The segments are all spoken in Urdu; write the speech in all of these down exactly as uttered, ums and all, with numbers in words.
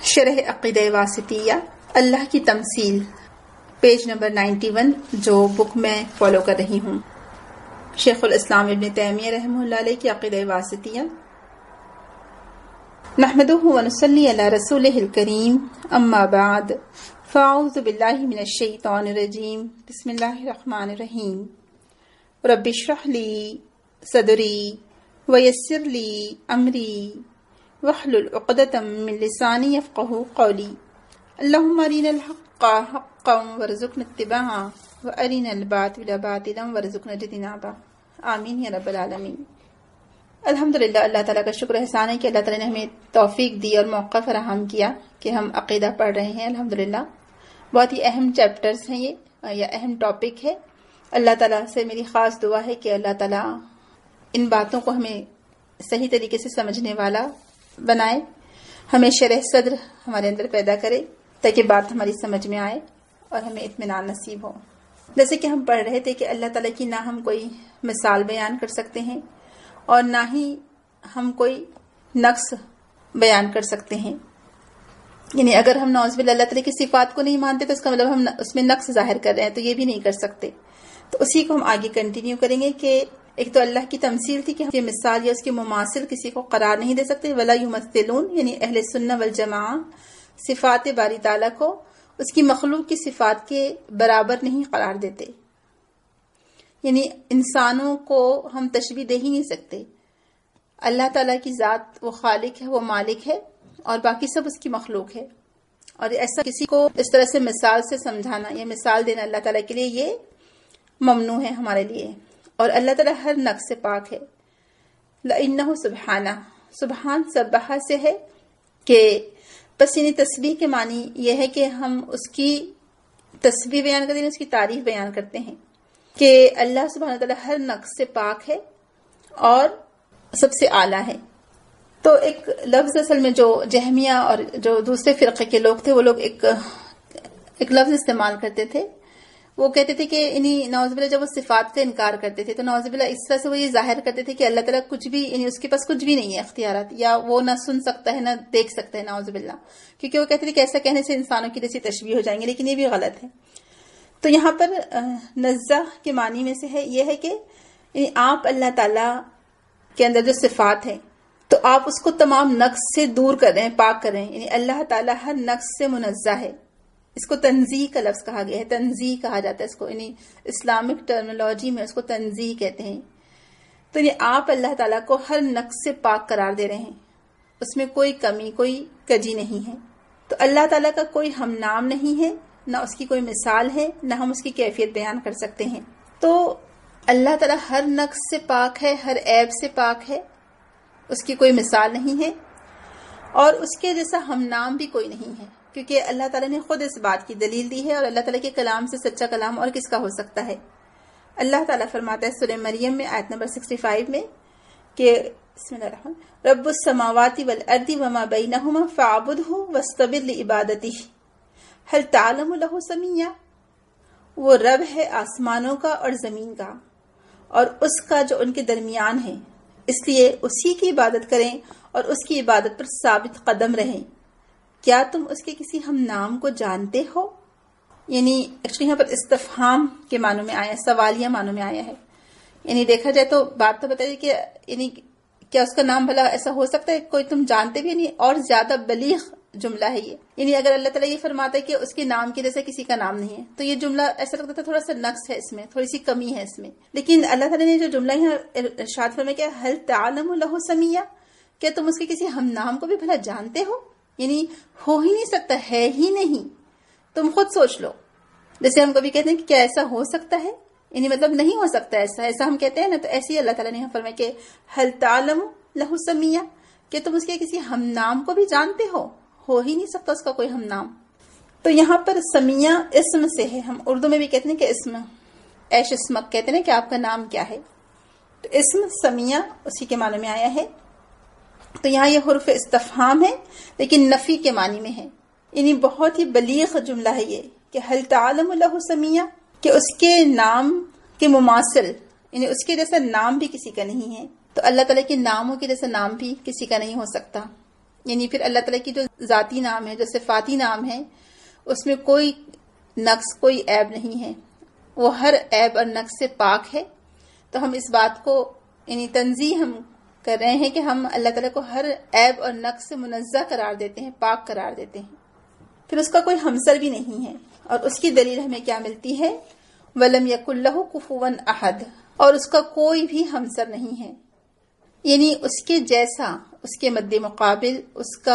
شرح عقیدہ واسطیہ اللہ کی تمثیل، پیج نمبر نائنٹی ون، جو بک میں فالو کر رہی ہوں، شیخ الاسلام ابن تیمیہ رحمہ اللہ علیہ کی عقیدہ واسطیہ۔ نحمدہ ونصلی علی رسولہ الکریم، اما بعد، فاعوذ باللہ من الشیطان الرجیم، بسم اللہ الرحمن الرحیم۔ رب اشرح لی صدری ویسر لی امری واحلل عقدۃ من لسانی یفقہوا قولی۔ اللہم ارنا الحق حقا وارزقنا اتباعہ وارنا الباطل باطلا وارزقنا اجتنابہ، آمین یا رب العالمین۔ الحمدللہ، اللہ تعالیٰ کا شکر احسان ہے کہ اللہ تعالیٰ نے ہمیں توفیق دی اور موقع فراہم کیا کہ ہم عقیدہ پڑھ رہے ہیں۔ الحمدللہ بہت ہی اہم چیپٹرز ہیں یہ، یا اہم ٹاپک ہے۔ اللہ تعالیٰ سے میری خاص دعا ہے کہ اللہ تعالیٰ ان باتوں کو ہمیں صحیح طریقے سے سمجھنے والا بنائے، ہمیں شرح صدر ہمارے اندر پیدا کرے تاکہ بات ہماری سمجھ میں آئے اور ہمیں اطمینان نصیب ہو۔ جیسے کہ ہم پڑھ رہے تھے کہ اللہ تعالیٰ کی نہ ہم کوئی مثال بیان کر سکتے ہیں اور نہ ہی ہم کوئی نقص بیان کر سکتے ہیں، یعنی اگر ہم نعوذ باللہ اللہ تعالیٰ کی صفات کو نہیں مانتے تو اس کا مطلب ہم اس میں نقص ظاہر کر رہے ہیں، تو یہ بھی نہیں کر سکتے۔ تو اسی کو ہم آگے کنٹینیو کریں گے کہ ایک تو اللہ کی تمثیل تھی کہ ہم یہ مثال یا اس کے مماثل کسی کو قرار نہیں دے سکتے، ولا یمثلون، یعنی اہل سنہ والجماعہ صفات باری تعالیٰ کو اس کی مخلوق کی صفات کے برابر نہیں قرار دیتے، یعنی انسانوں کو ہم تشبیہ دے ہی نہیں سکتے۔ اللہ تعالیٰ کی ذات وہ خالق ہے، وہ مالک ہے، اور باقی سب اس کی مخلوق ہے، اور ایسا کسی کو اس طرح سے مثال سے سمجھانا یا مثال دینا اللہ تعالیٰ کے لیے یہ ممنوع ہے ہمارے لیے۔ اور اللہ تعالیٰ ہر نقص سے پاک ہے۔ لَإِنَّهُ سُبْحَانَهُ، سبحان سبحہ سے ہے کہ بس یعنی تسبیح کے معنی یہ ہے کہ ہم اس کی تسبیح بیان کرتے ہیں، اس کی تعریف بیان کرتے ہیں کہ اللہ سبحانہ وتعالیٰ ہر نقص سے پاک ہے اور سب سے اعلیٰ ہے۔ تو ایک لفظ اصل میں جو جہمیہ اور جو دوسرے فرقے کے لوگ تھے وہ لوگ ایک ایک لفظ استعمال کرتے تھے، وہ کہتے تھے کہ انہیں نعوذ باللہ جب وہ صفات کا انکار کرتے تھے تو نعوذ باللہ اس طرح سے وہ یہ ظاہر کرتے تھے کہ اللہ تعالیٰ کچھ بھی، یعنی اس کے پاس کچھ بھی نہیں ہے اختیارات، یا وہ نہ سن سکتا ہے نہ دیکھ سکتا ہے، نعوذ باللہ، کیونکہ وہ کہتے تھے کہ ایسا کہنے سے انسانوں کی جیسی تشبیہ ہو جائیں گے، لیکن یہ بھی غلط ہے۔ تو یہاں پر نزہ کے معنی میں سے ہے یہ ہے کہ یعنی آپ اللہ تعالیٰ کے اندر جو صفات ہیں تو آپ اس کو تمام نقص سے دور کر رہے ہیں، پاک کر رہے ہیں، یعنی اللہ تعالیٰ ہر نقص سے منزہ ہے۔ اس کو تنزیہ کا لفظ کہا گیا ہے، تنزیہ کہا جاتا ہے اس کو، یعنی اسلامک ٹرمنالوجی میں اس کو تنزیہ کہتے ہیں۔ تو یہ آپ اللہ تعالیٰ کو ہر نقص سے پاک قرار دے رہے ہیں، اس میں کوئی کمی، کوئی کجی نہیں ہے۔ تو اللہ تعالیٰ کا کوئی ہم نام نہیں ہے، نہ اس کی کوئی مثال ہے، نہ ہم اس کی کیفیت بیان کر سکتے ہیں۔ تو اللہ تعالیٰ ہر نقص سے پاک ہے، ہر عیب سے پاک ہے، اس کی کوئی مثال نہیں ہے، اور اس کے جیسا ہم نام بھی کوئی نہیں ہے، کیونکہ اللہ تعالیٰ نے خود اس بات کی دلیل دی ہے، اور اللہ تعالیٰ کے کلام سے سچا کلام اور کس کا ہو سکتا ہے۔ اللہ تعالیٰ فرماتا ہے سورہ مریم میں آیت نمبر سکسٹی فائیو میں کہ بسم اللہ الرحمن رب السماوات والارض وما بینہما فاعبدہ واصطبر لعبادتہ ہل تعلم لہ سمیہ۔ وہ رب ہے آسمانوں کا اور زمین کا اور اس کا جو ان کے درمیان ہے، اس لیے اسی کی عبادت کریں اور اس کی عبادت پر ثابت قدم رہیں۔ کیا تم اس کے کسی ہم نام کو جانتے ہو؟ یعنی ایکچولی یہاں پر استفہام کے معنوں میں آیا ہے، سوالیہ معنوں میں آیا ہے، یعنی دیکھا جائے تو بات تو بتائیے کہ یعنی کیا اس کا نام بھلا ایسا ہو سکتا ہے کوئی تم جانتے بھی، یعنی اور زیادہ بلیغ جملہ ہے یہ۔ یعنی اگر اللہ تعالیٰ یہ فرماتا ہے کہ اس کے نام کے جیسے کسی کا نام نہیں ہے تو یہ جملہ ایسا لگتا تھا تھوڑا سا نقص ہے اس میں، تھوڑی سی کمی ہے اس میں، لیکن اللہ تعالیٰ نے جو جملہ یہاں ارشاد فرمایا کہ ہل تعلم لہ سمیہ، کیا تم اس کے کسی ہم نام کو بھی بھلا جانتے ہو؟ یعنی ہو ہی نہیں سکتا، ہے ہی نہیں۔ تم خود سوچ لو، جیسے ہم کبھی کہتے ہیں کہ کیا ایسا ہو سکتا ہے، یعنی مطلب نہیں ہو سکتا ایسا، ایسا ہم کہتے ہیں نا، تو ایسے ہی اللہ تعالیٰ نے یہاں فرمایا کہ ہل تعلم لہ سمیہ، کہ تم اس کے کسی ہم نام کو بھی جانتے ہو؟ ہو ہی نہیں سکتا اس کا کوئی ہم نام۔ تو یہاں پر سمیہ اسم سے ہے، ہم اردو میں بھی کہتے ہیں کہ اسم، ایش اسمک کہتے ہیں کہ آپ کا نام کیا ہے، تو اسم سمیہ اسی کے معنی میں آیا ہے۔ تو یہاں یہ حرف استفہام ہے لیکن نفی کے معنی میں ہے، یعنی بہت ہی بلیغ جملہ ہے یہ کہ ہل تعلم لہ سمیہ، کہ اس کے نام کے مماثل، یعنی اس کے جیسا نام بھی کسی کا نہیں ہے۔ تو اللہ تعالیٰ کے ناموں کے جیسا نام بھی کسی کا نہیں ہو سکتا۔ یعنی پھر اللہ تعالیٰ کی جو ذاتی نام ہے، جو صفاتی نام ہے، اس میں کوئی نقص، کوئی عیب نہیں ہے، وہ ہر عیب اور نقص سے پاک ہے. تو ہم اس بات کو یعنی تنزیہ ہم کر رہے ہیں کہ ہم اللہ تعالیٰ کو ہر عیب اور نقص سے منزہ قرار دیتے ہیں، پاک قرار دیتے ہیں. پھر اس کا کوئی ہمسر بھی نہیں ہے، اور اس کی دلیل ہمیں کیا ملتی ہے؟ وَلَمْ يَكُنْ لَهُ كُفُوًا أَحَدٌ، اور اس کا کوئی بھی ہمسر نہیں ہے، یعنی اس کے جیسا، اس کے مد مقابل، اس کا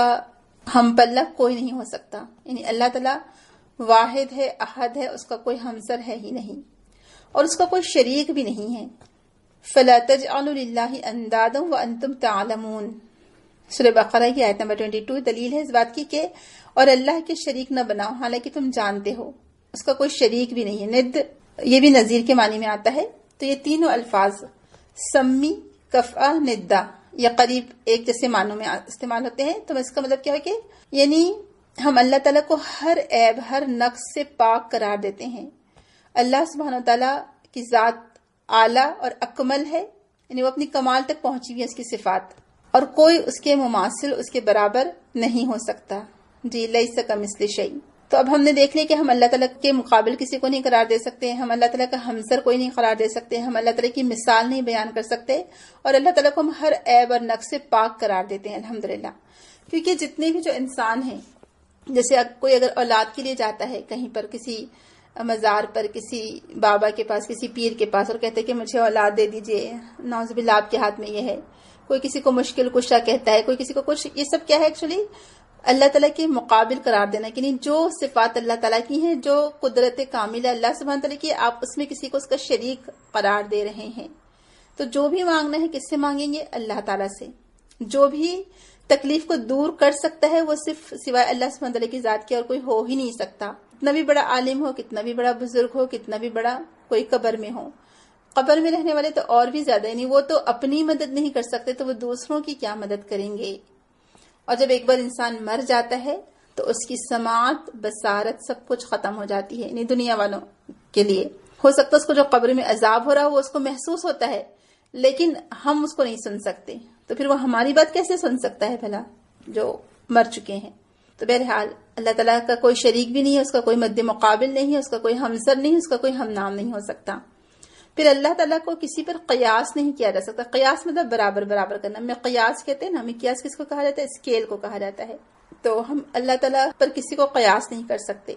ہم پلہ کوئی نہیں ہو سکتا. یعنی اللہ تعالیٰ واحد ہے، احد ہے، اس کا کوئی ہمسر ہے ہی نہیں، اور اس کا کوئی شریک بھی نہیں ہے. فَلَا تَجْعَلُوا لِلَّهِ أَنْدَادًا وَأَنْتُمْ تَعْلَمُونَ، سورہ بقرہ کی آیت نمبر بائیس دلیل ہے اس بات کی کہ اور اللہ کے شریک نہ بناؤ حالانکہ تم جانتے ہو اس کا کوئی شریک بھی نہیں ہے. ند یہ بھی نظیر کے معنی میں آتا ہے. تو یہ تینوں الفاظ سمی، کفآ، ندا، یا قریب ایک جیسے معنوں میں استعمال ہوتے ہیں. تو اس کا مطلب کیا ہے کہ یعنی ہم اللہ تعالیٰ کو ہر عیب، ہر نقص سے پاک قرار دیتے ہیں. اللہ سبحانہ وتعالیٰ کی ذات اعلیٰ اور اکمل ہے، یعنی وہ اپنی کمال تک پہنچی ہوئی ہے اس کی صفات، اور کوئی اس کے مماثل، اس کے برابر نہیں ہو سکتا. جی لیس کمثلہ شیء. تو اب ہم نے دیکھ لیا کہ ہم اللہ تعالیٰ کے مقابل کسی کو نہیں قرار دے سکتے، ہم اللہ تعالیٰ کا ہمسر کوئی نہیں قرار دے سکتے، ہم اللہ تعالیٰ کی مثال نہیں بیان کر سکتے، اور اللہ تعالیٰ کو ہم ہر عیب اور نقص سے پاک قرار دیتے ہیں الحمدللہ. کیونکہ جتنے بھی جو انسان ہیں، جیسے کوئی اگر اولاد کے لیے جاتا ہے کہیں پر، کسی مزار پر، کسی بابا کے پاس، کسی پیر کے پاس، اور کہتے ہیں کہ مجھے اولاد دے دیجئے، نعوذ باللہ آپ کے ہاتھ میں یہ ہے. کوئی کسی کو مشکل کشا کہتا ہے، کوئی کسی کو کچھ. یہ سب کیا ہے ایکچولی اللہ تعالیٰ کے مقابل قرار دینا. یعنی جو صفات اللہ تعالیٰ کی ہیں، جو قدرت کامل ہے اللہ سبحانہ تعالیٰ کی، آپ اس میں کسی کو اس کا شریک قرار دے رہے ہیں. تو جو بھی مانگنا ہے کس سے مانگیں گے؟ اللہ تعالیٰ سے. جو بھی تکلیف کو دور کر سکتا ہے وہ صرف سوائے اللہ سبحانہ تعالیٰ کی ذات کے اور کوئی ہو ہی نہیں سکتا. کتنا بھی بڑا عالم ہو، کتنا بھی بڑا بزرگ ہو، کتنا بھی بڑا کوئی قبر میں ہو. قبر میں رہنے والے تو اور بھی زیادہ، یعنی وہ تو اپنی مدد نہیں کر سکتے تو وہ دوسروں کی کیا مدد کریں گے. اور جب ایک بار انسان مر جاتا ہے تو اس کی سماعت، بصارت، سب کچھ ختم ہو جاتی ہے. یعنی دنیا والوں کے لیے ہو سکتا ہے اس کو جو قبر میں عذاب ہو رہا وہ اس کو محسوس ہوتا ہے، لیکن ہم اس کو نہیں سن سکتے. تو پھر وہ ہماری بات کیسے سن سکتا ہے بھلا جو مر چکے ہیں؟ تو بہرحال اللہ تعالیٰ کا کوئی شریک بھی نہیں ہے، اس کا کوئی مد مقابل نہیں ہے، اس کا کوئی ہمسر نہیں ہے، اس کا کوئی ہم نام نہیں ہو سکتا. پھر اللہ تعالیٰ کو کسی پر قیاس نہیں کیا جا سکتا. قیاس مطلب برابر برابر کرنا. میں قیاس کہتے ہیں نا، ہمیں قیاس کس کو کہا جاتا ہے؟ اسکیل کو کہا جاتا ہے. تو ہم اللہ تعالیٰ پر کسی کو قیاس نہیں کر سکتے.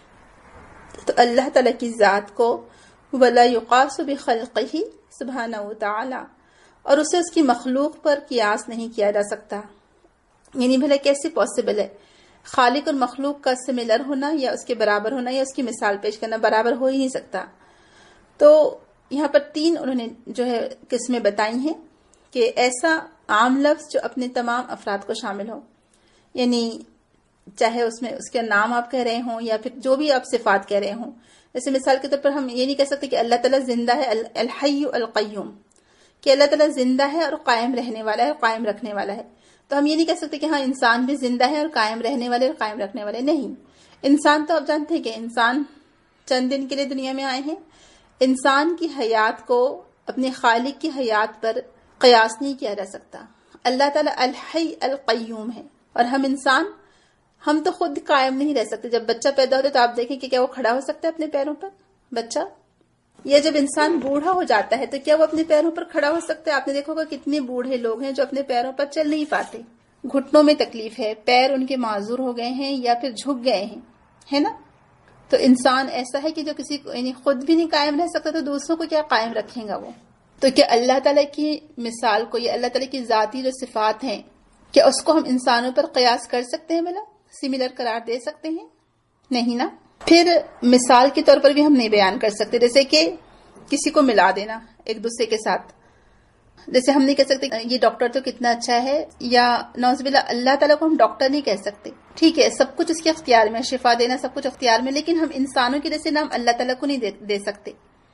تو اللہ تعالیٰ کی ذات کو ولا یقاس بخلقہ سبحانہ وتعالی، اور اسے اس کی مخلوق پر قیاس نہیں کیا جا سکتا. یعنی بھلا کیسے پاسبل ہے خالق اور مخلوق کا سملر ہونا، یا اس کے برابر ہونا، یا اس کی مثال پیش کرنا؟ برابر ہو ہی نہیں سکتا. تو یہاں پر تین انہوں نے جو ہے قسمیں بتائی ہیں کہ ایسا عام لفظ جو اپنے تمام افراد کو شامل ہو، یعنی چاہے اس میں اس کے نام آپ کہہ رہے ہوں یا پھر جو بھی آپ صفات کہہ رہے ہوں. جیسے مثال کے طور پر ہم یہ نہیں کہہ سکتے کہ اللہ تعالیٰ زندہ ہے، الحی القیوم، کہ اللہ تعالیٰ زندہ ہے اور قائم رہنے والا ہے اور قائم رکھنے والا ہے. تو ہم یہ نہیں کہہ سکتے کہ ہاں انسان بھی زندہ ہے اور قائم رہنے والے اور قائم رکھنے والے. نہیں، انسان تو آپ جانتے ہیں کہ انسان چند دن کے لیے دنیا میں آئے ہیں. انسان کی حیات کو اپنے خالق کی حیات پر قیاس نہیں کیا جا سکتا. اللہ تعالیٰ الحی القیوم ہے، اور ہم انسان ہم تو خود قائم نہیں رہ سکتے. جب بچہ پیدا ہوتا ہے تو آپ دیکھیں کہ کیا وہ کھڑا ہو سکتا ہے اپنے پیروں پر بچہ؟ یا جب انسان بوڑھا ہو جاتا ہے تو کیا وہ اپنے پیروں پر کھڑا ہو سکتا ہے؟ آپ نے دیکھا ہوگا کتنے بوڑھے لوگ ہیں جو اپنے پیروں پر چل نہیں پاتے، گھٹنوں میں تکلیف ہے، پیر ان کے معذور ہو گئے ہیں یا پھر جھک گئے ہیں، ہے نا؟ تو انسان ایسا ہے کہ جو کسی کو یعنی خود بھی نہیں قائم رہ سکتا تو دوسروں کو کیا قائم رکھے گا وہ؟ تو کیا اللہ تعالیٰ کی مثال کو یا اللہ تعالیٰ کی ذاتی جو صفات ہیں کیا اس کو ہم انسانوں پر قیاس کر سکتے ہیں؟ بلا سملر قرار دے سکتے ہیں؟ نہیں نا. پھر مثال کے طور پر بھی ہم نہیں بیان کر سکتے، جیسے کہ کسی کو ملا دینا ایک دوسرے کے ساتھ. جیسے ہم نہیں کہہ سکتے یہ ڈاکٹر تو کتنا اچھا ہے، یا نعوذ باللہ اللہ تعالیٰ کو ہم ڈاکٹر نہیں کہہ سکتے. ٹھیک ہے سب کچھ اس کے اختیار میں، شفا دینا سب کچھ اختیار میں، لیکن ہم انسانوں کے جیسے نام اللہ تعالیٰ کو نہیں دے, دے سکتے.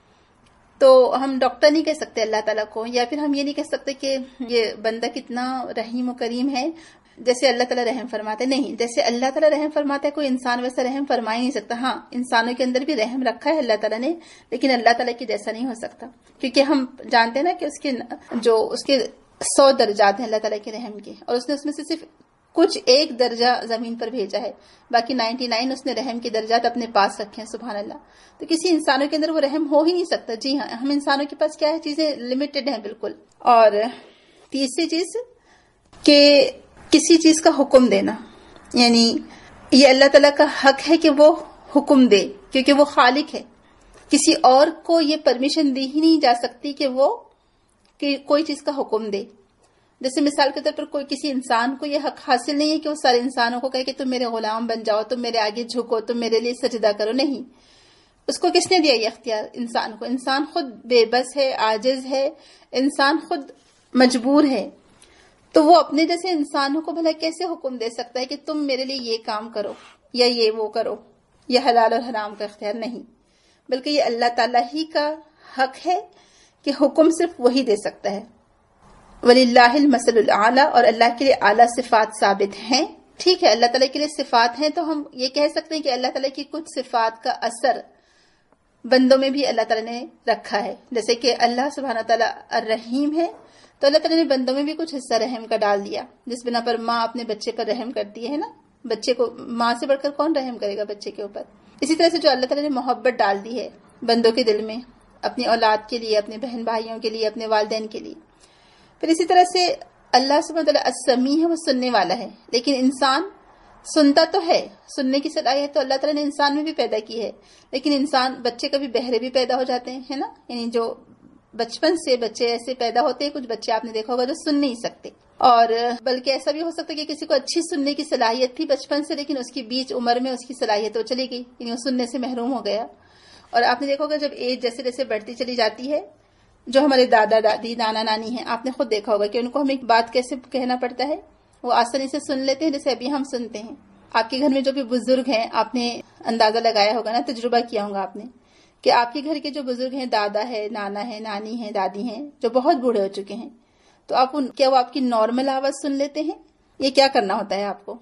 تو ہم ڈاکٹر نہیں کہہ سکتے اللہ تعالیٰ کو، یا پھر ہم یہ نہیں کہہ سکتے کہ یہ بندہ کتنا رحیم و کریم ہے جیسے اللہ تعالیٰ رحم فرماتے. نہیں، جیسے اللہ تعالیٰ رحم فرماتا ہے کوئی انسان ویسا رحم فرما ہی نہیں سکتا. ہاں انسانوں کے اندر بھی رحم رکھا ہے اللہ تعالیٰ نے، لیکن اللہ تعالیٰ کی جیسا نہیں ہو سکتا، کیونکہ ہم جانتے ہیں نا کہ اس کے جو اس کے سو درجات ہیں اللہ تعالیٰ کے رحم کے، اور اس نے اس میں سے صرف کچھ ایک درجہ زمین پر بھیجا ہے، باقی نائنٹی نائن اس نے رحم کے درجات اپنے پاس رکھے ہیں، سبحان اللہ۔ تو کسی انسانوں کے اندر وہ رحم ہو ہی نہیں سکتا۔ جی ہاں، ہم انسانوں کے پاس کیا ہے، چیزیں لمیٹڈ ہیں بالکل۔ اور تیسری چیز کہ کسی چیز کا حکم دینا، یعنی یہ اللہ تعالیٰ کا حق ہے کہ وہ حکم دے، کیونکہ وہ خالق ہے۔ کسی اور کو یہ پرمیشن دی ہی نہیں جا سکتی کہ وہ کہ کوئی چیز کا حکم دے۔ جیسے مثال کے طور پر کوئی کسی انسان کو یہ حق حاصل نہیں ہے کہ وہ سارے انسانوں کو کہے کہ تم میرے غلام بن جاؤ، تم میرے آگے جھکو، تم میرے لیے سجدہ کرو، نہیں۔ اس کو کس نے دیا یہ اختیار؟ انسان کو۔ انسان خود بے بس ہے، عاجز ہے، انسان خود مجبور ہے، تو وہ اپنے جیسے انسانوں کو بھلا کیسے حکم دے سکتا ہے کہ تم میرے لیے یہ کام کرو یا یہ وہ کرو؟ یہ حلال اور حرام کا اختیار نہیں، بلکہ یہ اللہ تعالیٰ ہی کا حق ہے کہ حکم صرف وہی دے سکتا ہے۔ وَلِلَّهِ الْمَثَلُ الْأَعْلَى، اور اللہ کے لیے اعلیٰ صفات ثابت ہیں۔ ٹھیک ہے، اللہ تعالیٰ کے لیے صفات ہیں، تو ہم یہ کہہ سکتے ہیں کہ اللہ تعالیٰ کی کچھ صفات کا اثر بندوں میں بھی اللہ تعالیٰ نے رکھا ہے۔ جیسے کہ اللہ سبحانہ تعالیٰ الرحیم ہے، تو اللہ تعالیٰ نے بندوں میں بھی کچھ حصہ رحم کا ڈال دیا، جس بنا پر ماں اپنے بچے پر رحم کرتی ہے نا۔ بچے کو ماں سے بڑھ کر کون رحم کرے گا بچے کے اوپر؟ اسی طرح سے جو اللہ تعالیٰ نے محبت ڈال دی ہے بندوں کے دل میں، اپنی اولاد کے لیے، اپنے بہن بھائیوں کے لیے، اپنے والدین کے لیے۔ پھر اسی طرح سے اللہ سبحانہ تعالیٰ السمیع ہے، وہ سننے والا ہے، لیکن انسان سنتا تو ہے، سننے کی صلاحیت تو اللہ تعالیٰ نے انسان میں بھی پیدا کی ہے، لیکن انسان بچے کبھی بہرے بھی پیدا ہو جاتے ہیں، ہے نا۔ یعنی جو بچپن سے بچے ایسے پیدا ہوتے ہیں، کچھ بچے آپ نے دیکھا ہوگا جو سن نہیں سکتے، اور بلکہ ایسا بھی ہو سکتا ہے کہ کسی کو اچھی سننے کی صلاحیت تھی بچپن سے، لیکن اس کی بیچ عمر میں اس کی صلاحیت وہ چلی گئی، یعنی وہ سننے سے محروم ہو گیا۔ اور آپ نے دیکھا ہوگا جب ایج جیسے جیسے بڑھتی چلی جاتی ہے، جو ہمارے دادا دادی نانا نانی ہیں، آپ نے خود دیکھا ہوگا کہ ان کو ہمیں بات کیسے کہنا پڑتا ہے، وہ آسانی سے سن لیتے ہیں جیسے ابھی ہم سنتے ہیں۔ آپ کے گھر میں جو بھی بزرگ ہیں، آپ نے اندازہ لگایا ہوگا نا، تجربہ کیا ہوگا آپ نے کہ آپ کے گھر کے جو بزرگ ہیں، دادا ہے، نانا ہے، نانی ہے، دادی ہیں، جو بہت بوڑھے ہو چکے ہیں، تو آپ ان کیا وہ آپ کی نارمل آواز سن لیتے ہیں؟ یہ کیا کرنا ہوتا ہے آپ کو؟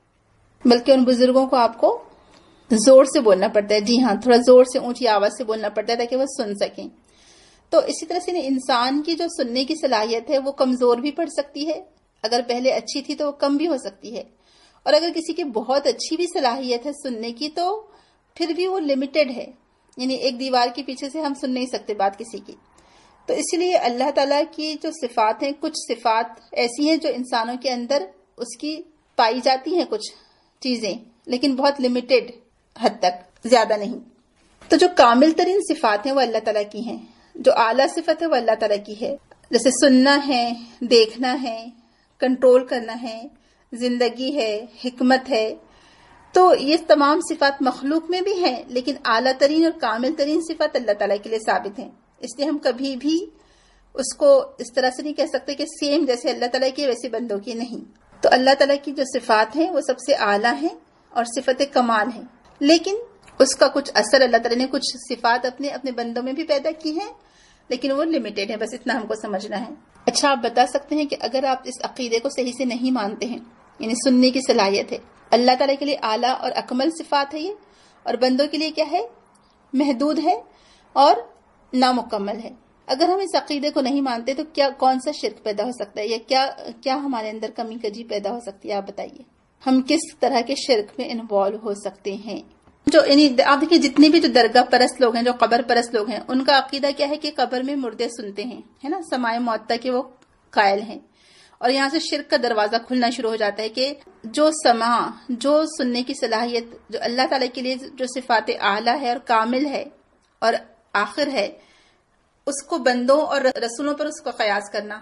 بلکہ ان بزرگوں کو آپ کو زور سے بولنا پڑتا ہے، جی ہاں، تھوڑا زور سے اونچی آواز سے بولنا پڑتا ہے تاکہ وہ سن سکیں۔ تو اسی طرح سے انسان کی جو سننے کی صلاحیت ہے وہ کمزور بھی پڑ سکتی ہے، اگر پہلے اچھی تھی تو وہ کم بھی ہو سکتی ہے، اور اگر کسی کی بہت اچھی بھی صلاحیت ہے سننے کی تو پھر بھی وہ لمیٹڈ ہے، یعنی ایک دیوار کے پیچھے سے ہم سن نہیں سکتے بات کسی کی۔ تو اس لیے اللہ تعالیٰ کی جو صفات ہیں، کچھ صفات ایسی ہیں جو انسانوں کے اندر اس کی پائی جاتی ہیں کچھ چیزیں، لیکن بہت لمیٹڈ حد تک، زیادہ نہیں۔ تو جو کامل ترین صفات ہیں وہ اللہ تعالیٰ کی ہیں، جو اعلیٰ صفت ہے وہ اللہ تعالیٰ کی ہے، جیسے سننا ہے، دیکھنا ہے، کنٹرول کرنا ہے، زندگی ہے، حکمت ہے۔ تو یہ تمام صفات مخلوق میں بھی ہیں، لیکن اعلیٰ ترین اور کامل ترین صفات اللہ تعالیٰ کے لیے ثابت ہیں۔ اس لیے ہم کبھی بھی اس کو اس طرح سے نہیں کہہ سکتے کہ سیم جیسے اللہ تعالیٰ کی ویسے بندوں کی نہیں۔ تو اللہ تعالیٰ کی جو صفات ہیں وہ سب سے اعلیٰ ہیں اور صفت کمال ہیں، لیکن اس کا کچھ اثر اللہ تعالیٰ نے کچھ صفات اپنے اپنے بندوں میں بھی پیدا کی ہیں، لیکن وہ لمیٹڈ ہے، بس اتنا ہم کو سمجھنا ہے۔ اچھا، آپ بتا سکتے ہیں کہ اگر آپ اس عقیدے کو صحیح سے نہیں مانتے ہیں، یعنی سننے کی صلاحیت ہے، اللہ تعالیٰ کے لیے اعلیٰ اور اکمل صفات ہے یہ، اور بندوں کے لیے کیا ہے؟ محدود ہے اور نامکمل ہے۔ اگر ہم اس عقیدے کو نہیں مانتے تو کیا کون سا شرک پیدا ہو سکتا ہے، یا کیا کیا ہمارے اندر کمی کجی پیدا ہو سکتی ہے؟ آپ بتائیے، ہم کس طرح کے شرک میں انوالو ہو سکتے ہیں؟ جو یعنی آپ دیکھیے جتنے بھی جو درگاہ پرست لوگ ہیں، جو قبر پرست لوگ ہیں، ان کا عقیدہ کیا ہے کہ قبر میں مردے سنتے ہیں، ہے نا، سماع معطا کے وہ قائل ہیں، اور یہاں سے شرک کا دروازہ کھلنا شروع ہو جاتا ہے کہ جو سماع، جو سننے کی صلاحیت جو اللہ تعالیٰ کے لیے جو صفات اعلیٰ ہے اور کامل ہے اور آخر ہے، اس کو بندوں اور رسولوں پر اس کو قیاس کرنا۔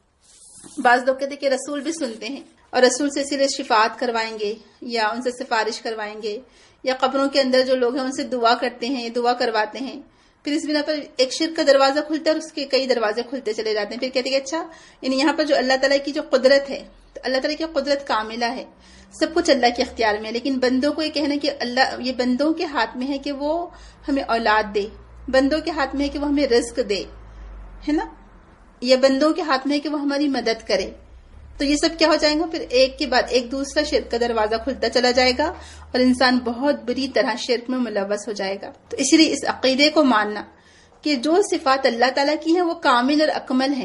بعض لوگ کہتے ہیں کہ رسول بھی سنتے ہیں اور رسول سے صرف شفاعت کروائیں گے یا ان سے سفارش کروائیں گے، یا قبروں کے اندر جو لوگ ہیں ان سے دعا کرتے ہیں، دعا کرواتے ہیں۔ پھر اس بنا پر ایک شرک کا دروازہ کھلتا ہے اور اس کے کئی دروازے کھلتے چلے جاتے ہیں۔ پھر کہتے ہیں کہ اچھا، یعنی یہاں پر جو اللہ تعالیٰ کی جو قدرت ہے، تو اللہ تعالیٰ کی قدرت کاملہ ہے، سب کچھ اللہ کے اختیار میں ہے، لیکن بندوں کو یہ کہنا کہ اللہ، یہ بندوں کے ہاتھ میں ہے کہ وہ ہمیں اولاد دے، بندوں کے ہاتھ میں ہے کہ وہ ہمیں رزق دے، ہے نا، یا بندوں کے ہاتھ میں ہے کہ وہ ہماری مدد کرے، تو یہ سب کیا ہو جائے گا؟ پھر ایک کے بعد ایک دوسرا شرک کا دروازہ کھلتا چلا جائے گا اور انسان بہت بری طرح شرک میں ملوث ہو جائے گا۔ تو اس لیے اس عقیدے کو ماننا کہ جو صفات اللہ تعالیٰ کی ہیں وہ کامل اور اکمل ہیں،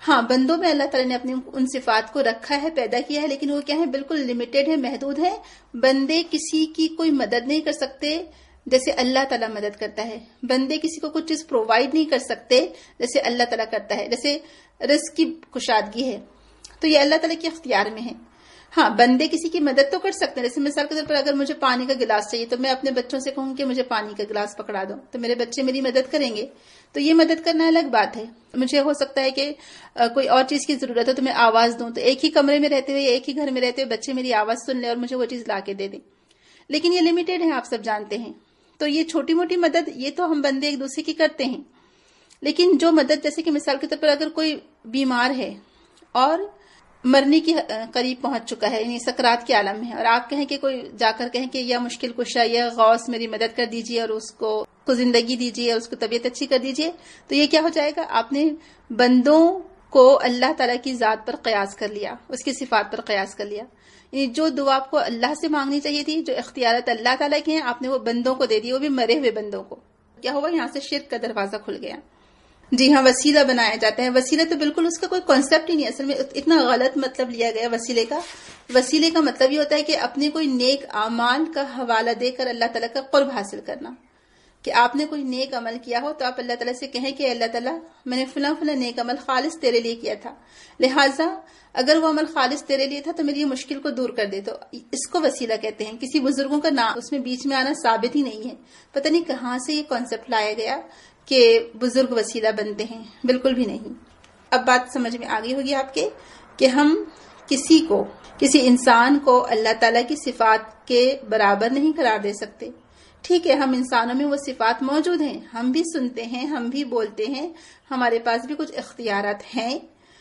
ہاں بندوں میں اللہ تعالیٰ نے اپنی ان صفات کو رکھا ہے، پیدا کیا ہے، لیکن وہ کیا ہے، بالکل لمیٹڈ ہے، محدود ہے. بندے کسی کی کوئی مدد نہیں کر سکتے جیسے اللہ تعالیٰ مدد کرتا ہے. بندے کسی کو کچھ چیز پرووائڈ نہیں کر سکتے جیسے اللہ تعالیٰ کرتا ہے. جیسے رزق کی کشادگی ہے تو یہ اللہ تعالیٰ کے اختیار میں ہے. ہاں بندے کسی کی مدد تو کر سکتے ہیں. جیسے مثال کے طور پر اگر مجھے پانی کا گلاس چاہیے تو میں اپنے بچوں سے کہوں کہ مجھے پانی کا گلاس پکڑا دو، تو میرے بچے میری مدد کریں گے. تو یہ مدد کرنا الگ بات ہے. مجھے ہو سکتا ہے کہ کوئی اور چیز کی ضرورت ہے تو میں آواز دوں، تو ایک ہی کمرے میں رہتے ہوئے ایک ہی گھر میں رہتے ہوئے بچے میری آواز سن لیں اور مجھے وہ چیز لا کے دے دیں. لیکن یہ لمیٹڈ ہے، آپ سب جانتے ہیں. تو یہ چھوٹی موٹی مدد یہ تو ہم بندے ایک دوسرے کی کرتے ہیں. لیکن جو مدد، جیسے کہ مثال کے طور پر اگر کوئی بیمار ہے اور مرنے کی قریب پہنچ چکا ہے، یعنی سکرات کے عالم میں ہے، اور آپ کہیں کہ کوئی جا کر کہیں کہ یا مشکل کشا یا غوث میری مدد کر دیجئے اور اس کو کو زندگی دیجئے اور اس کو طبیعت اچھی کر دیجئے، تو یہ کیا ہو جائے گا، آپ نے بندوں کو اللہ تعالیٰ کی ذات پر قیاس کر لیا، اس کی صفات پر قیاس کر لیا. یعنی جو دعا آپ کو اللہ سے مانگنی چاہیے تھی، جو اختیارات اللہ تعالیٰ کے ہیں، آپ نے وہ بندوں کو دے دی، وہ بھی مرے ہوئے بندوں کو. کیا ہوا، یہاں سے شرک کا دروازہ کھل گیا. جی ہاں، وسیلہ بنایا جاتا ہے. وسیلہ تو بالکل اس کا کوئی کانسیپٹ ہی نہیں، اصل میں اتنا غلط مطلب لیا گیا وسیلے کا. وسیلے کا مطلب یہ ہوتا ہے کہ اپنے کوئی نیک اعمال کا حوالہ دے کر اللہ تعالیٰ کا قرب حاصل کرنا. کہ آپ نے کوئی نیک عمل کیا ہو تو آپ اللہ تعالیٰ سے کہیں کہ اللہ تعالیٰ میں نے فلاں فلاں نیک عمل خالص تیرے لیے کیا تھا، لہٰذا اگر وہ عمل خالص تیرے لیے تھا تو میری یہ مشکل کو دور کر دے. تو اس کو وسیلہ کہتے ہیں. کسی بزرگوں کا نام اس میں بیچ میں آنا ثابت ہی نہیں ہے. پتہ نہیں کہاں سے یہ کانسیپٹ لایا گیا کہ بزرگ وسیلہ بنتے ہیں، بالکل بھی نہیں. اب بات سمجھ میں آگئی ہوگی آپ کے کہ ہم کسی کو، کسی انسان کو اللہ تعالیٰ کی صفات کے برابر نہیں قرار دے سکتے. ٹھیک ہے، ہم انسانوں میں وہ صفات موجود ہیں، ہم بھی سنتے ہیں، ہم بھی بولتے ہیں، ہمارے پاس بھی کچھ اختیارات ہیں،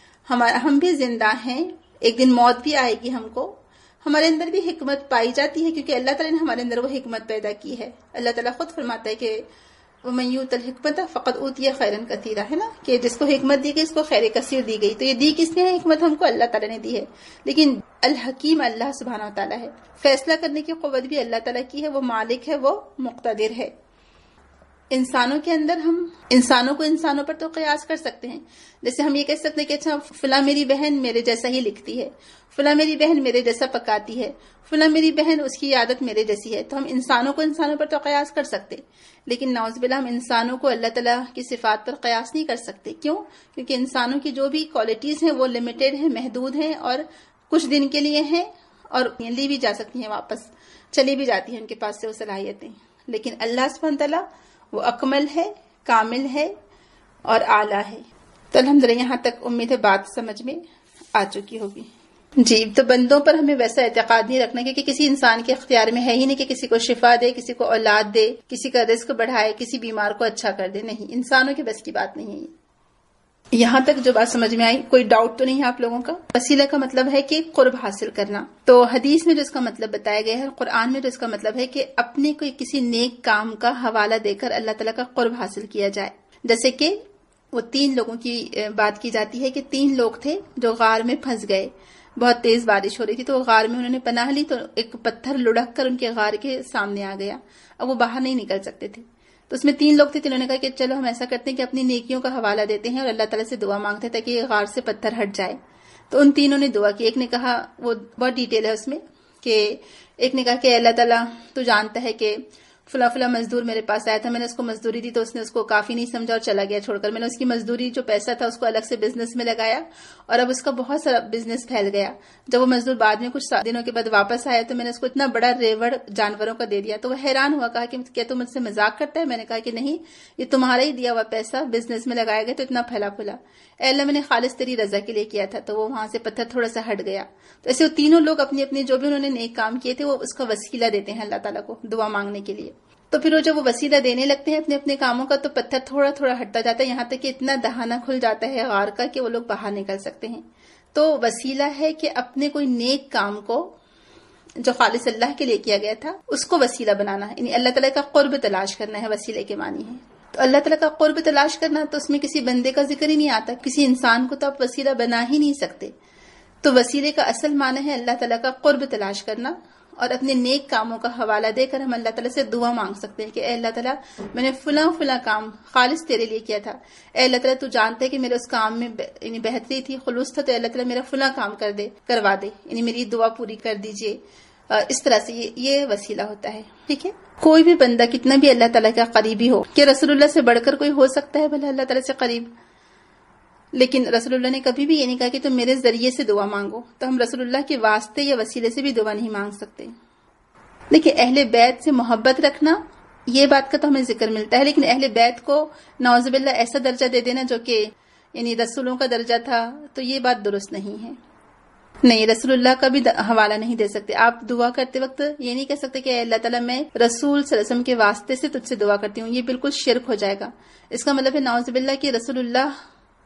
ہم بھی زندہ ہیں، ایک دن موت بھی آئے گی ہم کو. ہمارے اندر بھی حکمت پائی جاتی ہے کیونکہ اللہ تعالیٰ نے ہمارے اندر وہ حکمت پیدا کی ہے. اللہ تعالیٰ خود فرماتا ہے کہ وَمَن يُؤْتَ الْحِكْمَةَ فَقَدْ أُوتِيَ خَيْرًا كَثِيرًا، ہے نا، کہ جس کو حکمت دی گئی اس کو خیر کثیر دی گئی. تو یہ دی کس نے ہے حکمت؟ ہم کو اللہ تعالیٰ نے دی ہے. لیکن الحکیم اللہ سبحانہ وتعالیٰ ہے. فیصلہ کرنے کی قوت بھی اللہ تعالیٰ کی ہے، وہ مالک ہے، وہ مقتدر ہے. انسانوں کے اندر ہم انسانوں کو انسانوں پر تو قیاس کر سکتے ہیں. جیسے ہم یہ کہہ سکتے ہیں کہ اچھا فلاں میری بہن میرے جیسا ہی لکھتی ہے، فلاں میری بہن میرے جیسا پکاتی ہے، فلاں میری بہن اس کی عادت میرے جیسی ہے. تو ہم انسانوں کو انسانوں پر تو قیاس کر سکتے، لیکن نعوذ باللہ ہم انسانوں کو اللہ تعالیٰ کی صفات پر قیاس نہیں کر سکتے. کیوں؟ کیونکہ انسانوں کی جو بھی کوالٹیز ہیں وہ لمیٹڈ ہیں، محدود ہیں، اور کچھ دن کے لیے ہیں اور لی بھی جا سکتی ہیں، واپس چلی بھی جاتی ہیں ان کے پاس سے وہ صلاحیتیں. لیکن اللہ سبحانہ تعالیٰ وہ اکمل ہے، کامل ہے اور اعلیٰ ہے. تو الحمدللہ یہاں تک امید ہے بات سمجھ میں آ چکی ہوگی. جی، تو بندوں پر ہمیں ویسا اعتقاد نہیں رکھنا کہ کسی انسان کے اختیار میں ہے ہی نہیں کہ کسی کو شفا دے، کسی کو اولاد دے، کسی کا رزق بڑھائے، کسی بیمار کو اچھا کر دے. نہیں، انسانوں کے بس کی بات نہیں ہے. یہاں تک جو بات سمجھ میں آئی، کوئی ڈاؤٹ تو نہیں ہے آپ لوگوں کا؟ وسیلہ کا مطلب ہے کہ قرب حاصل کرنا. تو حدیث میں جو اس کا مطلب بتایا گیا ہے، قرآن میں جو اس کا مطلب ہے کہ اپنے کوئی کسی نیک کام کا حوالہ دے کر اللہ تعالیٰ کا قرب حاصل کیا جائے. جیسے کہ وہ تین لوگوں کی بات کی جاتی ہے کہ تین لوگ تھے جو غار میں پھنس گئے. بہت تیز بارش ہو رہی تھی تو وہ غار میں انہوں نے پناہ لی، تو ایک پتھر لڑک کر ان کے غار کے سامنے آ گیا. اب وہ باہر نہیں نکل سکتے تھے. تو اس میں تین لوگ تھے، انہوں نے کہا کہ چلو ہم ایسا کرتے ہیں کہ اپنی نیکیوں کا حوالہ دیتے ہیں اور اللہ تعالیٰ سے دعا مانگتے ہیں تاکہ یہ غار سے پتھر ہٹ جائے. تو ان تینوں نے دعا کی. ایک نے کہا، وہ بہت ڈیٹیل ہے اس میں، کہ ایک نے کہا کہ اللہ تعالیٰ تو جانتا ہے کہ فلاں فلاں مزدور میرے پاس آیا تھا، میں نے اس کو مزدوری دی تو اس نے اس کو کافی نہیں سمجھا اور چلا گیا چھوڑ کر. میں نے اس کی مزدوری جو پیسہ تھا اس کو الگ سے بزنس میں لگایا اور اب اس کا بہت سارا بزنس پھیل گیا. جب وہ مزدور بعد میں کچھ دنوں کے بعد واپس آیا تو میں نے اس کو اتنا بڑا ریوڑ جانوروں کا دے دیا. تو وہ حیران ہوا، کہا کہ کیا تم مجھ سے مذاق کرتا ہے؟ میں نے کہا کہ نہیں، یہ تمہارا ہی دیا ہوا پیسہ بزنس میں لگایا گیا تو اتنا پھیلا پھولا. اے اللہ، میں نے خالص تیری رضا کے لیے کیا تھا. تو وہ وہاں سے پتھر تھوڑا سا ہٹ گیا. تو ایسے وہ تینوں لوگ اپنی اپنی جو بھی انہوں نے نیک کام کیے تھے وہ اس کا وسیلہ دیتے ہیں اللہ تعالیٰ کو دعا مانگنے کے لیے. تو پھر وہ جب وہ وسیلہ دینے لگتے ہیں اپنے اپنے کاموں کا تو پتھر تھوڑا تھوڑا ہٹتا جاتا ہے، یہاں تک کہ اتنا دہانہ کھل جاتا ہے غار کا کہ وہ لوگ باہر نکل سکتے ہیں. تو وسیلہ ہے کہ اپنے کوئی نیک کام کو جو خالص اللہ کے لیے کیا گیا تھا اس کو وسیلہ بنانا ہے، یعنی اللہ تعالیٰ کا قرب تلاش کرنا ہے، وسیلے کے معنی ہے. تو اللہ تعالیٰ کا قرب تلاش کرنا تو اس میں کسی بندے کا ذکر ہی نہیں آتا، کسی انسان کو تو آپ وسیلہ بنا ہی نہیں سکتے. تو وسیلے کا اصل معنی ہے اللہ تعالیٰ کا قرب تلاش کرنا، اور اپنے نیک کاموں کا حوالہ دے کر ہم اللہ تعالیٰ سے دعا مانگ سکتے ہیں کہ اے اللہ تعالیٰ میں نے فلاں فلاں کام خالص تیرے لیے کیا تھا، اے اللہ تعالیٰ تو جانتے کہ میرے اس کام میں یعنی بہتری تھی، خلوص تھا، تو اے اللہ تعالیٰ میرا فلاں کام کر دے کروا دے، یعنی میری دعا پوری کر دیجیے. اس طرح سے یہ, یہ وسیلہ ہوتا ہے. ٹھیک ہے، کوئی بھی بندہ کتنا بھی اللہ تعالیٰ کا قریبی ہو، کہ رسول اللہ سے بڑھ کر کوئی ہو سکتا ہے بھلا اللہ تعالیٰ سے قریب؟ لیکن رسول اللہ نے کبھی بھی یہ نہیں کہا کہ تم میرے ذریعے سے دعا مانگو، تو ہم رسول اللہ کے واسطے یا وسیلے سے بھی دعا نہیں مانگ سکتے. دیکھیں، اہل بیت سے محبت رکھنا یہ بات کا تو ہمیں ذکر ملتا ہے، لیکن اہل بیت کو نعوذ باللہ ایسا درجہ دے دینا جو کہ یعنی رسولوں کا درجہ تھا، تو یہ بات درست نہیں ہے. نہیں، رسول اللہ کا بھی حوالہ نہیں دے سکتے. آپ دعا کرتے وقت یہ نہیں کہہ سکتے کہ اے اللہ تعالیٰ میں رسول صلی اللہ علیہ وسلم کے واسطے سے تجھ سے دعا کرتی ہوں، یہ بالکل شرک ہو جائے گا. اس کا مطلب ہے نعوذ باللہ کہ رسول اللہ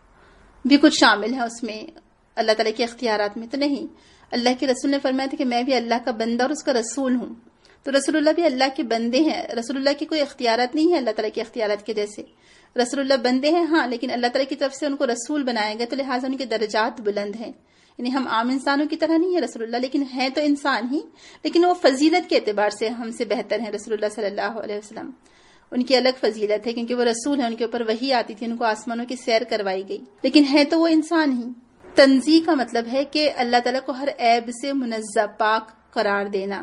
بھی کچھ شامل ہے اس میں، اللہ تعالیٰ کے اختیارات میں تو نہیں. اللہ کے رسول نے فرمایا تھا کہ میں بھی اللہ کا بندہ اور اس کا رسول ہوں، تو رسول اللہ بھی اللہ کے بندے ہیں. رسول اللہ کے کوئی اختیارات نہیں ہے اللہ تعالیٰ کے اختیارات کے جیسے. رسول اللہ بندے ہیں ہاں، لیکن اللہ تعالیٰ کی طرف سے ان کو رسول بنایا گیا، تو لہٰذا ان کے درجات بلند ہیں. یعنی ہم عام انسانوں کی طرح نہیں ہے رسول اللہ، لیکن ہیں تو انسان ہی، لیکن وہ فضیلت کے اعتبار سے ہم سے بہتر ہیں. رسول اللہ صلی اللہ علیہ وسلم ان کی الگ فضیلت ہے کیونکہ وہ رسول ہیں، ان کے اوپر وحی آتی تھی، ان کو آسمانوں کی سیر کروائی گئی، لیکن ہے تو وہ انسان ہی. تنزیہ کا مطلب ہے کہ اللہ تعالیٰ کو ہر عیب سے منزہ پاک قرار دینا.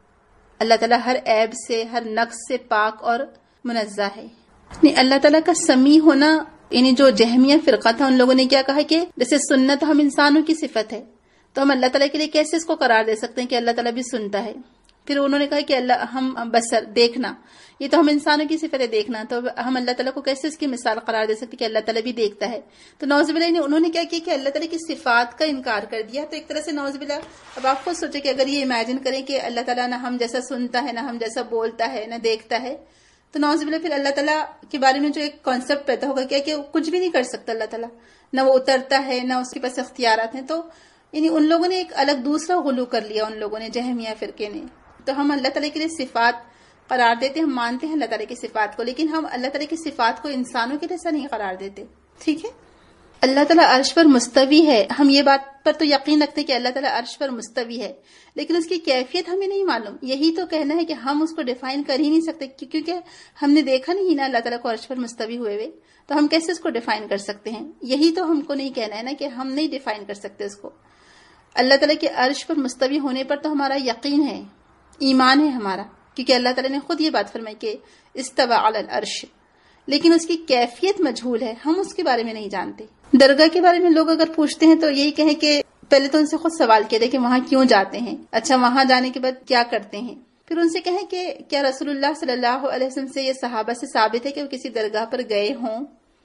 اللہ تعالیٰ ہر عیب سے، ہر نقص سے پاک اور منزہ ہے. اللہ تعالیٰ کا سمیع ہونا، یعنی جو جہمیہ فرقہ تھا ان لوگوں نے کیا کہا کہ جیسے سننا تو ہم انسانوں کی صفت ہے، تو ہم اللہ تعالیٰ کے لیے کیسے اس کو قرار دے سکتے ہیں کہ اللہ تعالیٰ بھی سنتا ہے. پھر انہوں نے کہا کہ اللہ ہم بصر دیکھنا، یہ تو ہم انسانوں کی صفت ہے دیکھنا، تو ہم اللہ تعالیٰ کو کیسے اس کی مثال قرار دے سکتے کہ اللہ تعالیٰ بھی دیکھتا ہے. تو نعوذ باللہ نے انہوں نے کیا کیا کہ اللہ تعالیٰ کی صفات کا انکار کر دیا. تو ایک طرح سے نعوذ باللہ اب آپ خود سوچیں کہ اگر یہ امیجن کریں کہ اللہ تعالیٰ نہ ہم جیسا سنتا ہے، نہ ہم جیسا بولتا ہے، نہ دیکھتا ہے، تو نعوذ باللہ پھر اللہ تعالیٰ کے بارے میں جو ایک کانسیپٹ پیدا ہوگا کیا کہ کچھ بھی نہیں کر سکتا اللہ تعالیٰ، نہ وہ اترتا ہے، نہ اس کے پاس اختیارات ہیں. تو یعنی ان لوگوں نے ایک الگ دوسرا غلو کر لیا، ان لوگوں نے جہمیہ فرقے نے. تو ہم اللہ تعالیٰ کے لیے صفات قرار دیتے، ہم مانتے ہیں اللہ تعالیٰ کی صفات کو، لیکن ہم اللہ تعالیٰ کی صفات کو انسانوں کے جیسا نہیں قرار دیتے. ٹھیک ہے، اللہ تعالیٰ عرش پر مستوی ہے، ہم یہ بات پر تو یقین رکھتے کہ اللہ تعالیٰ عرش پر مستوی ہے، لیکن اس کی کیفیت ہمیں نہیں معلوم. یہی تو کہنا ہے کہ ہم اس کو ڈیفائن کر ہی نہیں سکتے، کیونکہ ہم نے دیکھا نہیں نا اللہ تعالیٰ کو عرش پر مستوی ہوئے ہوئے، تو ہم کیسے اس کو ڈیفائن کر سکتے ہیں؟ یہی تو ہم کو نہیں کہنا ہے نا کہ ہم نہیں ڈیفائن کر سکتے اس کو. اللہ تعالیٰ کے عرش پر مستوی ہونے پر تو ہمارا یقین ہے، ایمان ہے ہمارا، کیونکہ اللہ تعالیٰ نے خود یہ بات فرمائی کہ استوى علی العرش، لیکن اس کی کیفیت مجہول ہے، ہم اس کے بارے میں نہیں جانتے. درگاہ کے بارے میں لوگ اگر پوچھتے ہیں تو یہی کہیں کہ پہلے تو ان سے خود سوال کیا دے کہ وہاں کیوں جاتے ہیں، اچھا وہاں جانے کے بعد کیا کرتے ہیں. پھر ان سے کہیں کہ کیا رسول اللہ صلی اللہ علیہ وسلم سے یا صحابہ سے ثابت ہے کہ وہ کسی درگاہ پر گئے ہوں.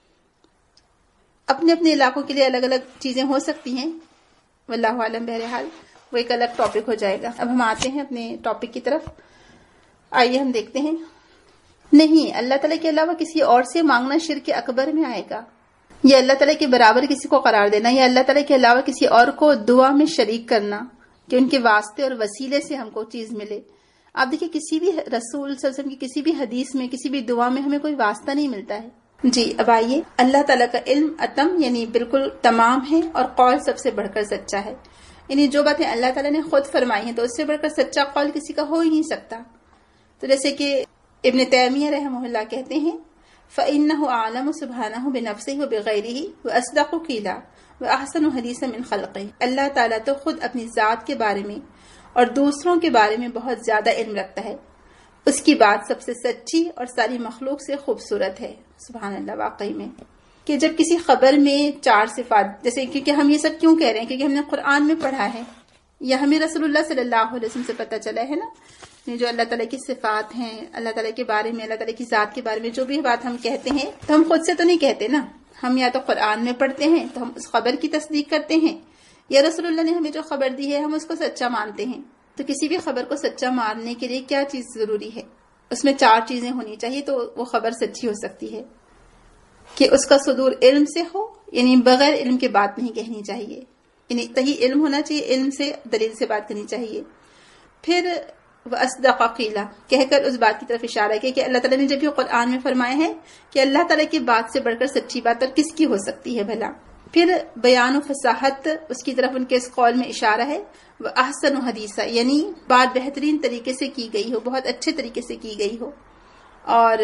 اپنے اپنے علاقوں کے لیے الگ الگ چیزیں ہو سکتی ہیں، واللہ عالم. بہرحال وہ ایک الگ ٹاپک ہو جائے گا. اب ہم آتے ہیں اپنے ٹاپک کی طرف. آئیے ہم دیکھتے ہیں. نہیں، اللہ تعالیٰ کے علاوہ کسی اور سے مانگنا شرک اکبر میں آئے گا، یا اللہ تعالیٰ کے برابر کسی کو قرار دینا، یا اللہ تعالیٰ کے علاوہ کسی اور کو دعا میں شریک کرنا کہ ان کے واسطے اور وسیلے سے ہم کو چیز ملے. آپ دیکھیں کسی بھی رسول صلی اللہ علیہ وسلم کی کسی بھی حدیث میں، کسی بھی دعا میں ہمیں کوئی واسطہ نہیں ملتا ہے. جی اب آئیے، اللہ تعالیٰ کا علم اتم یعنی بالکل تمام ہے، اور قول سب سے بڑھ کر سچا ہے. یعنی جو باتیں اللہ تعالیٰ نے خود فرمائی ہیں تو اس سے بڑھ کر سچا قول کسی کا ہو ہی نہیں سکتا. تو جیسے کہ ابن تیمیہ رحمہ اللہ کہتے ہیں فَإِنَّهُ أَعْلَمُ سُبْحَانَهُ بِنَفْسِهِ وَبِغَيْرِهِ وَأَصْدَقُ قِيلًا وَأَحْسَنُ حَدِيثًا مِنْ خَلْقِهِ. اللہ تعالیٰ تو خود اپنی ذات کے بارے میں اور دوسروں کے بارے میں بہت زیادہ علم رکھتا ہے، اس کی بات سب سے سچی اور ساری مخلوق سے خوبصورت ہے. سبحان اللہ. واقعی میں کہ جب کسی خبر میں چار صفات، جیسے کیونکہ ہم یہ سب کیوں کہہ رہے ہیں کیونکہ ہم نے قرآن میں پڑھا ہے یا ہمیں رسول اللہ صلی اللہ علیہ وسلم سے پتہ چلا ہے نا، جو اللہ تعالیٰ کی صفات ہیں، اللہ تعالیٰ کے بارے میں، اللہ تعالیٰ کی ذات کے بارے میں جو بھی بات ہم کہتے ہیں تو ہم خود سے تو نہیں کہتے نا، ہم یا تو قرآن میں پڑھتے ہیں تو ہم اس خبر کی تصدیق کرتے ہیں، یا رسول اللہ نے ہمیں جو خبر دی ہے ہم اس کو سچا مانتے ہیں. تو کسی بھی خبر کو سچا ماننے کے لیے کیا چیز ضروری ہے؟ اس میں چار چیزیں ہونی چاہیے تو وہ خبر سچی ہو سکتی ہے. کہ اس کا صدور علم سے ہو، یعنی بغیر علم کے بات نہیں کہنی چاہیے، یعنی صحیح علم ہونا چاہیے، علم سے دلیل سے بات کرنی چاہیے. پھر وَأَصْدَقَ قِيلًا کہہ کر اس بات کی طرف اشارہ کیا کہ اللہ تعالیٰ نے جب یہ قرآن میں فرمایا ہے کہ اللہ تعالیٰ کی بات سے بڑھ کر سچی بات اور کس کی ہو سکتی ہے بھلا. پھر بیان و فصاحت اس کی طرف ان کے اس قول میں اشارہ ہے، وہ احسن و حدیثہ یعنی بات بہترین طریقے سے کی گئی ہو، بہت اچھے طریقے سے کی گئی ہو، اور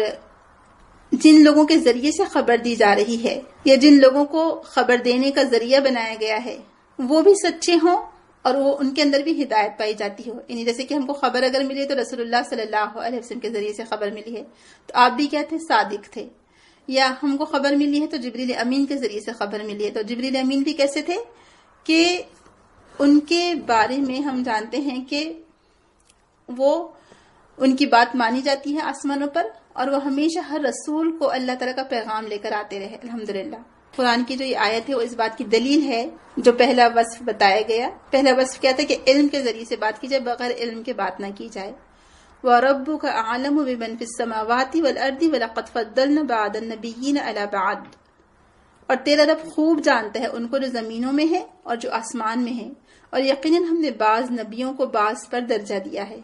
جن لوگوں کے ذریعے سے خبر دی جا رہی ہے یا جن لوگوں کو خبر دینے کا ذریعہ بنایا گیا ہے وہ بھی سچے ہوں اور وہ ان کے اندر بھی ہدایت پائی جاتی ہو. یعنی جیسے کہ ہم کو خبر اگر ملی ہے تو رسول اللہ صلی اللہ علیہ وسلم کے ذریعے سے خبر ملی ہے، تو آپ بھی کیا تھے؟ صادق تھے. یا ہم کو خبر ملی ہے تو جبریل امین کے ذریعے سے خبر ملی ہے، تو جبریل امین بھی کیسے تھے کہ ان کے بارے میں ہم جانتے ہیں کہ وہ ان کی بات مانی جاتی ہے آسمانوں پر، اور وہ ہمیشہ ہر رسول کو اللہ تعالیٰ کا پیغام لے کر آتے رہے. الحمدللہ قرآن کی جو یہ آیت ہے وہ اس بات کی دلیل ہے. جو پہلا وصف بتایا گیا، پہلا وصف کیا تھا کہ علم کے ذریعے سے بات کی جائے، بغیر علم کے بات نہ کی جائے. وَرَبُّكَ أَعْلَمُ بِمَنْ فِي السَّمَاوَاتِ وَالْأَرْضِ وَلَقَدْ فَضَّلْنَا بَعْضَ النَّبِيِّينَ عَلَى بَعْضٍ، اور تیرا رب خوب جانتا ہے ان کو جو زمینوں میں ہے اور جو آسمان میں ہے، اور یقیناً ہم نے بعض نبیوں کو بعض پر درجہ دیا ہے.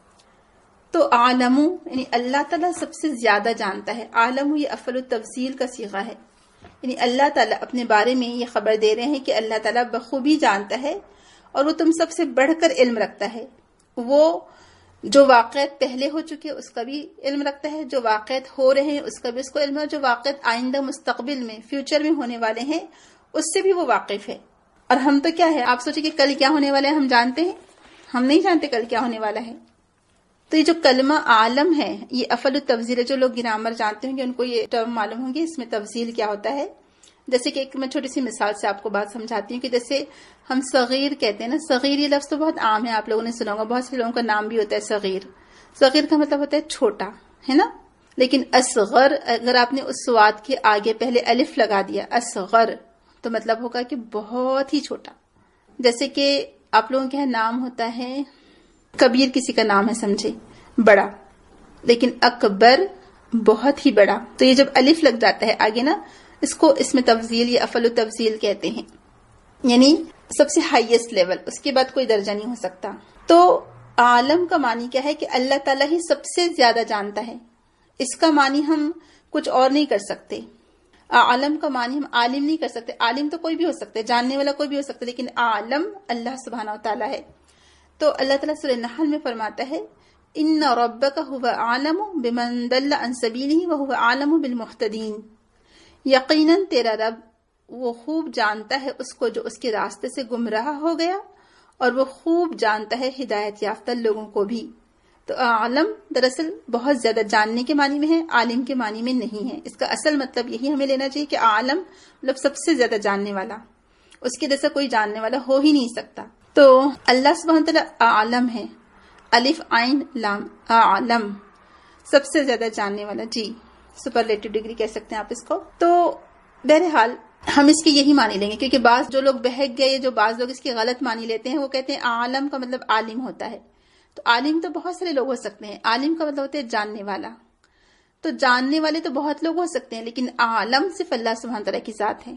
تو عالم یعنی اللہ تعالیٰ سب سے زیادہ جانتا ہے. عالم یہ افعل التفضیل کا صیغہ ہے، یعنی اللہ تعالیٰ اپنے بارے میں یہ خبر دے رہے ہیں کہ اللہ تعالیٰ بخوبی جانتا ہے اور وہ تم سب سے بڑھ کر علم رکھتا ہے. وہ جو واقعات پہلے ہو چکے اس کا بھی علم رکھتا ہے، جو واقعات ہو رہے ہیں اس کا بھی اس کو علم ہے، جو واقعات آئندہ مستقبل میں فیوچر میں ہونے والے ہیں اس سے بھی وہ واقف ہے. اور ہم تو کیا ہے، آپ سوچیں کہ کل کیا ہونے والا ہے ہم جانتے ہیں؟ ہم نہیں جانتے کل کیا ہونے والا ہے. تو یہ جو کلمہ عالم ہے یہ افعل التفضیل ہے. جو لوگ گرامر جانتے ہوں گے ان کو یہ ٹرم معلوم ہوں گے اس میں تفضیل کیا ہوتا ہے. جیسے کہ ایک میں چھوٹی سی مثال سے آپ کو بات سمجھاتی ہوں کہ جیسے ہم صغیر کہتے ہیں نا، صغیر یہ لفظ تو بہت عام ہے، آپ لوگوں نے سنا ہوگا، بہت سے لوگوں کا نام بھی ہوتا ہے صغیر. صغیر کا مطلب ہوتا ہے چھوٹا، ہے نا. لیکن اصغر اگر آپ نے اس سواد کے آگے پہلے الف لگا دیا اصغر تو مطلب ہوگا کہ بہت ہی چھوٹا. جیسے کہ آپ لوگوں کے یہاں نام ہوتا ہے کبیر، کسی کا نام ہے سمجھے بڑا، لیکن اکبر بہت ہی بڑا. تو یہ جب الف لگ جاتا ہے آگے نا، اس کو اس میں تفضیل یا افعل التفضیل کہتے ہیں، یعنی سب سے ہائیسٹ لیول، اس کے بعد کوئی درجہ نہیں ہو سکتا. تو عالم کا معنی کیا ہے کہ اللہ تعالیٰ ہی سب سے زیادہ جانتا ہے. اس کا معنی ہم کچھ اور نہیں کر سکتے. عالم کا معنی ہم عالم نہیں کر سکتے. عالم تو کوئی بھی ہو سکتا ہے، جاننے والا کوئی بھی ہو سکتا ہے، لیکن عالم اللہ سبحانہ و تعالیٰ ہے. تو اللہ تعالیٰ سورہ نحل میں فرماتا ہے ان ربک هو اعلم بمن ضل عن سبیلہ وهو اعلم بالمہتدین. یقیناً تیرا رب وہ خوب جانتا ہے اس کو جو اس کے راستے سے گمراہ ہو گیا، اور وہ خوب جانتا ہے ہدایت یافتہ لوگوں کو بھی. تو عالم دراصل بہت زیادہ جاننے کے معنی میں ہے، عالم کے معنی میں نہیں ہے. اس کا اصل مطلب یہی ہمیں لینا چاہیے کہ عالم مطلب سب سے زیادہ جاننے والا، اس کے جیسا کوئی جاننے والا ہو ہی نہیں سکتا. تو اللہ سبحانہ وتعالی عالم ہے، الف عین لام، عالم سب سے زیادہ جاننے والا. جی سپرلیٹو ڈگری کہہ سکتے ہیں آپ اس کو. تو بہرحال ہم اس کی یہی معنی لیں گے، کیونکہ بعض جو لوگ بہک گئے، جو بعض لوگ اس کی غلط معنی لیتے ہیں، وہ کہتے ہیں عالم کا مطلب عالم ہوتا ہے. تو عالم تو بہت سارے لوگ ہو سکتے ہیں، عالم کا مطلب ہوتا ہے جاننے والا. تو جاننے والے تو بہت لوگ ہو سکتے ہیں، لیکن عالم صرف اللہ سبحانہ تعالیٰ کی ذات ہے.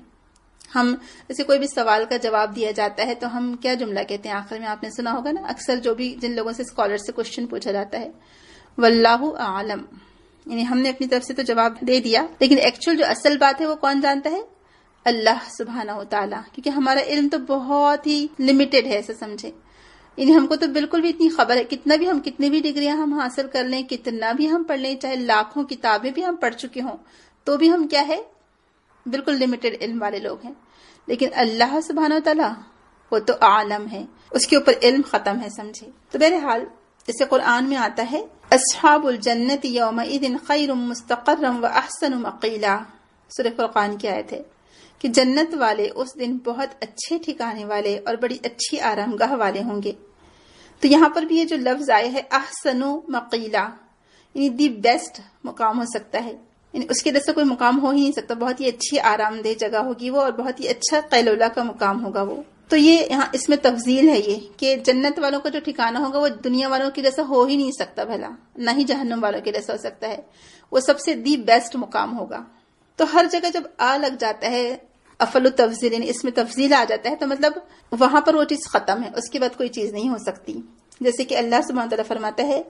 ہم جیسے کوئی بھی سوال کا جواب دیا جاتا ہے تو ہم کیا جملہ کہتے ہیں آخر میں؟ آپ نے سنا ہوگا نا، اکثر جو بھی جن لوگوں سے اسکالر سے کوشچن پوچھا جاتا ہے واللہ اعلم، یعنی ہم نے اپنی طرف سے تو جواب دے دیا، لیکن ایکچوئل جو اصل بات ہے وہ کون جانتا ہے؟ اللہ سبحانہ و تعالیٰ. کیونکہ ہمارا علم تو بہت ہی لمیٹڈ ہے، ایسا سمجھے. یعنی ہم کو تو بالکل بھی اتنی خبر ہے، کتنا بھی ہم کتنی بھی ڈگریاں ہم حاصل کر لیں، کتنا بھی ہم پڑھ لیں، چاہے لاکھوں کتابیں بھی ہم پڑھ چکے ہوں، تو بھی ہم کیا ہے؟ بالکل لمیٹڈ علم والے لوگ ہیں. لیکن اللہ سبحانہ و تعالیٰ وہ تو عالم ہے، اس کے اوپر علم ختم ہے، سمجھے. تو بہرحال جیسے قرآن میں آتا ہے اصحاب الجنت یومئذ خیر مستقرا واحسن مقیلا، سورہ فرقان کی آیت ہے کہ جنت والے اس دن بہت اچھے ٹھکانے والے اور بڑی اچھی آرام گاہ والے ہوں گے. تو یہاں پر بھی یہ جو لفظ آئے ہے احسن مقیلا، یعنی دی بیسٹ مقام ہو سکتا ہے، یعنی اس کے جیسا کوئی مقام ہو ہی نہیں سکتا. بہت ہی اچھی آرام دہ جگہ ہوگی وہ، اور بہت ہی اچھا قیلولہ کا مقام ہوگا وہ. تو یہ یہاں اس میں تفضیل ہے یہ کہ جنت والوں کا جو ٹھکانہ ہوگا وہ دنیا والوں کے جیسا ہو ہی نہیں سکتا بھلا، نہ ہی جہنم والوں کے جیسا ہو سکتا ہے. وہ سب سے دی بیسٹ مقام ہوگا. تو ہر جگہ جب آ لگ جاتا ہے افعل التفضیل، یعنی اس میں تفضیل آ جاتا ہے، تو مطلب وہاں پر وہ چیز ختم ہے، اس کے بعد کوئی چیز نہیں ہو سکتی. جیسے کہ اللہ سبحانہ تعالیٰ فرماتا ہے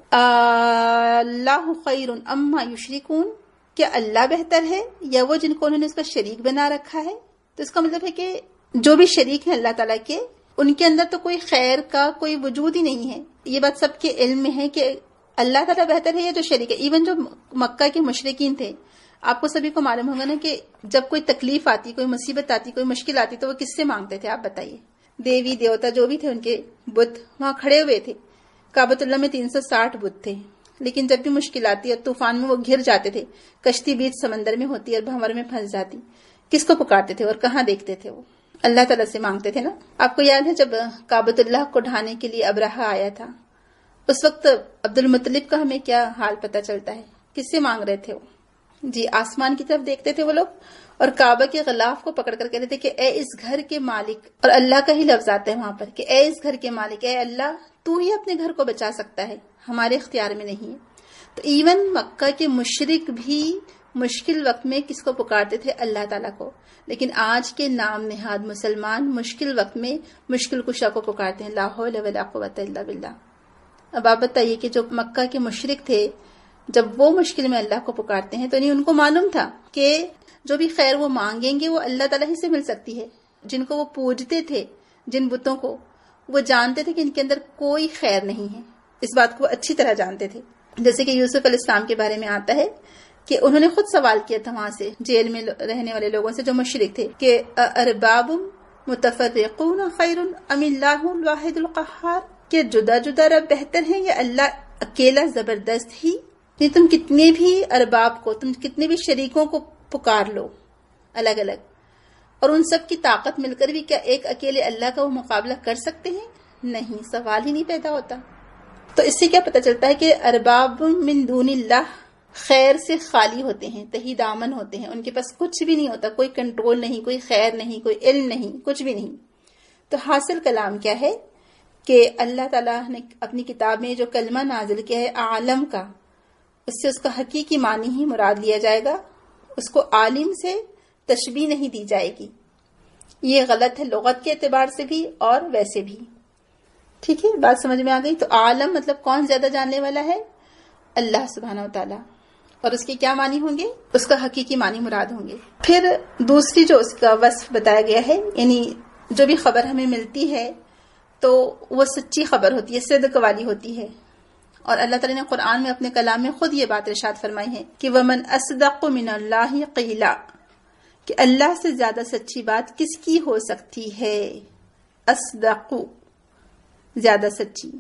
اللہ خیر اما یشرکون، کیا اللہ بہتر ہے یا وہ جن کو انہوں نے اس کا شریک بنا رکھا ہے؟ تو اس کا مطلب ہے کہ جو بھی شریک ہیں اللہ تعالیٰ کے، ان کے اندر تو کوئی خیر کا کوئی وجود ہی نہیں ہے. یہ بات سب کے علم میں ہے کہ اللہ تعالیٰ بہتر ہے یا جو شریک ہے. ایون جو مکہ کے مشرکین تھے، آپ کو سبھی کو معلوم ہوگا نا کہ جب کوئی تکلیف آتی، کوئی مصیبت آتی، کوئی مشکل آتی تو وہ کس سے مانگتے تھے؟ آپ بتائیے. دیوی دیوتا جو بھی تھے ان کے بت وہاں کھڑے ہوئے تھے. کعبۃ اللہ میں تین سو ساٹھ بت تھے، لیکن جب بھی مشکل آتی اور طوفان میں وہ گھر جاتے تھے، کشتی بیچ سمندر میں ہوتی اور بھنور میں پھنس جاتی، کس کو پکارتے تھے اور کہاں دیکھتے تھے؟ وہ اللہ تعالیٰ سے مانگتے تھے نا. آپ کو یاد ہے جب کعبۃ اللہ کو ڈھانے کے لیے ابرہہ آیا تھا، اس وقت عبد المطلب کا ہمیں کیا حال پتا چلتا ہے؟ کس سے مانگ رہے تھے وہ؟ جی آسمان کی طرف دیکھتے تھے وہ لوگ اور کعبہ کے غلاف کو پکڑ کر کہتے تھے کہ اے اس گھر کے مالک، اور اللہ کا ہی لفظ آتا ہے وہاں پر کہ اے اس گھر کے مالک، اے اللہ تو ہی اپنے گھر کو بچا سکتا ہے، ہمارے اختیار میں نہیں ہے. تو ایون مکہ کے مشرک بھی مشکل وقت میں کس کو پکارتے تھے؟ اللہ تعالیٰ کو. لیکن آج کے نام نہاد مسلمان مشکل وقت میں مشکل کشا کو پکارتے ہیں، لا حول ولا قوت الا باللہ. اب آپ بتائیے کہ جو مکہ کے مشرک تھے جب وہ مشکل میں اللہ کو پکارتے ہیں تو نہیں ان کو معلوم تھا کہ جو بھی خیر وہ مانگیں گے وہ اللہ تعالیٰ ہی سے مل سکتی ہے. جن کو وہ پوجتے تھے، جن بتوں کو، وہ جانتے تھے کہ ان کے اندر کوئی خیر نہیں ہے. اس بات کو وہ اچھی طرح جانتے تھے. جیسے کہ یوسف علیہ السلام کے بارے میں آتا ہے کہ انہوں نے خود سوال کیا تھا وہاں سے، جیل میں رہنے والے لوگوں سے جو مشرک تھے، کہ ارباب متفرقون خیر ام اللہ الواحد القہار، کہ جدا جدا رب بہتر ہیں یا اللہ اکیلا زبردست ہی؟ نہیں، تم کتنے بھی ارباب کو، تم کتنے بھی شریکوں کو پکار لو الگ الگ، اور ان سب کی طاقت مل کر بھی کیا ایک اکیلے اللہ کا وہ مقابلہ کر سکتے ہیں؟ نہیں، سوال ہی نہیں پیدا ہوتا. تو اس سے کیا پتہ چلتا ہے کہ ارباب من دون اللہ خیر سے خالی ہوتے ہیں، تہی دامن ہوتے ہیں، ان کے پاس کچھ بھی نہیں ہوتا، کوئی کنٹرول نہیں، کوئی خیر نہیں، کوئی علم نہیں، کچھ بھی نہیں. تو حاصل کلام کیا ہے کہ اللہ تعالیٰ نے اپنی کتاب میں جو کلمہ نازل کیا ہے عالم کا، اس سے اس کا حقیقی معنی ہی مراد لیا جائے گا، اس کو عالم سے تشبیہ نہیں دی جائے گی. یہ غلط ہے لغت کے اعتبار سے بھی اور ویسے بھی. ٹھیک ہے، بات سمجھ میں آ گئی؟ تو عالم مطلب کون زیادہ جاننے والا ہے؟ اللہ سبحانہ و تعالیٰ. اور اس کے کیا معنی ہوں گے؟ اس کا حقیقی معنی مراد ہوں گے. پھر دوسری جو اس کا وصف بتایا گیا ہے، یعنی جو بھی خبر ہمیں ملتی ہے تو وہ سچی خبر ہوتی ہے، صدق والی ہوتی ہے. اور اللہ تعالیٰ نے قرآن میں اپنے کلام میں خود یہ بات ارشاد فرمائی ہے کہ وَمَنْ أَصْدَقُ مِنَ اللَّهِ قِيلًا، کہ اللہ سے زیادہ سچی بات کس کی ہو سکتی ہے؟ اصدق، زیادہ سچی.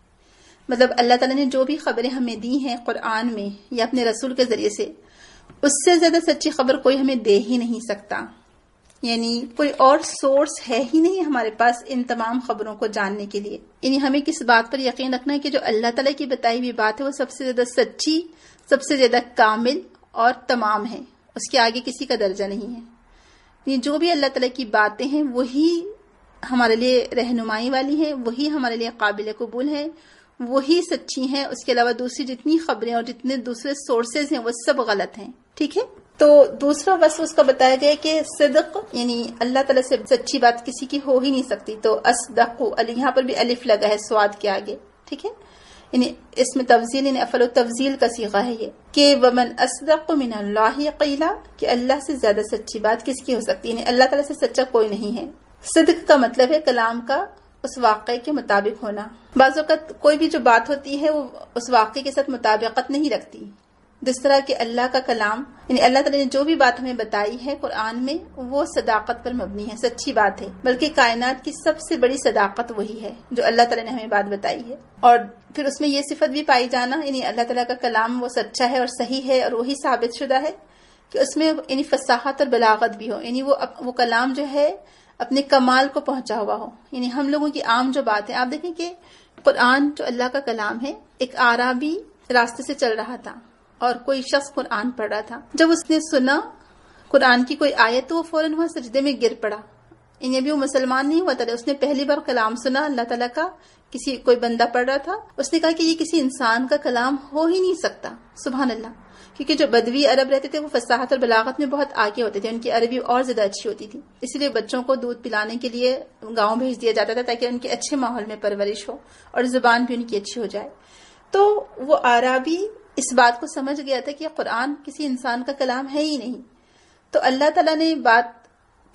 مطلب اللہ تعالیٰ نے جو بھی خبریں ہمیں دی ہیں قرآن میں یا اپنے رسول کے ذریعے سے، اس سے زیادہ سچی خبر کوئی ہمیں دے ہی نہیں سکتا. یعنی کوئی اور سورس ہے ہی نہیں ہمارے پاس ان تمام خبروں کو جاننے کے لیے. یعنی ہمیں کس بات پر یقین رکھنا ہے کہ جو اللہ تعالیٰ کی بتائی ہوئی بات ہے وہ سب سے زیادہ سچی، سب سے زیادہ کامل اور تمام ہے، اس کے آگے کسی کا درجہ نہیں ہے. یعنی جو بھی اللہ تعالیٰ کی باتیں ہیں وہی ہمارے لیے رہنمائی والی ہیں، وہی ہمارے لیے قابل قبول ہیں، وہی سچی ہیں. اس کے علاوہ دوسری جتنی خبریں اور جتنے دوسرے سورسز ہیں وہ سب غلط ہیں. ٹھیک ہے، تو دوسرا وصف اس کا بتایا گیا کہ صدق، یعنی اللہ تعالیٰ سے سچی بات کسی کی ہو ہی نہیں سکتی. تو اصدق، یہاں پر بھی الف لگا ہے سواد کے آگے. ٹھیک ہے، یعنی اس میں تفضیل، یعنی افعل التفضیل کا صیغہ ہے یہ کہ ومن اصدق من اللہ قیلا، کہ اللہ سے زیادہ سچی بات کس کی ہو سکتی ہے؟ یعنی اللہ تعالیٰ سے سچا کوئی نہیں ہے. صدق کا مطلب ہے کلام کا اس واقعے کے مطابق ہونا. بعض اوقات کوئی بھی جو بات ہوتی ہے وہ اس واقعے کے ساتھ مطابقت نہیں رکھتی. جس طرح کہ اللہ کا کلام، یعنی اللہ تعالیٰ نے جو بھی بات ہمیں بتائی ہے قرآن میں وہ صداقت پر مبنی ہے، سچی بات ہے. بلکہ کائنات کی سب سے بڑی صداقت وہی ہے جو اللہ تعالیٰ نے ہمیں بات بتائی ہے. اور پھر اس میں یہ صفت بھی پائی جانا، یعنی اللہ تعالیٰ کا کلام وہ سچا ہے اور صحیح ہے اور وہی ثابت شدہ ہے کہ اس میں یعنی فصاحت اور بلاغت بھی ہو. یعنی وہ وہ کلام جو ہے اپنے کمال کو پہنچا ہوا ہو. یعنی ہم لوگوں کی عام جو بات ہے، آپ دیکھیں کہ قرآن جو اللہ کا کلام ہے، ایک اعرابی راستے سے چل رہا تھا اور کوئی شخص قرآن پڑھ رہا تھا. جب اس نے سنا قرآن کی کوئی آیت تو وہ فوراً وہاں سجدے میں گر پڑا. انہیں بھی وہ مسلمان نہیں ہوا تھا، اس نے پہلی بار کلام سنا اللہ تعالیٰ کا، کسی کوئی بندہ پڑھ رہا تھا. اس نے کہا کہ یہ کسی انسان کا کلام ہو ہی نہیں سکتا. سبحان اللہ. کیونکہ جو بدوی عرب رہتے تھے وہ فصاحت اور بلاغت میں بہت آگے ہوتے تھے، ان کی عربی اور زیادہ اچھی ہوتی تھی. اس لیے بچوں کو دودھ پلانے کے لیے گاؤں بھیج دیا جاتا تھا تاکہ ان کے اچھے ماحول میں پرورش ہو اور زبان بھی ان کی اچھی ہو جائے. تو وہ عربی اس بات کو سمجھ گیا تھا کہ قرآن کسی انسان کا کلام ہے ہی نہیں. تو اللہ تعالیٰ نے بات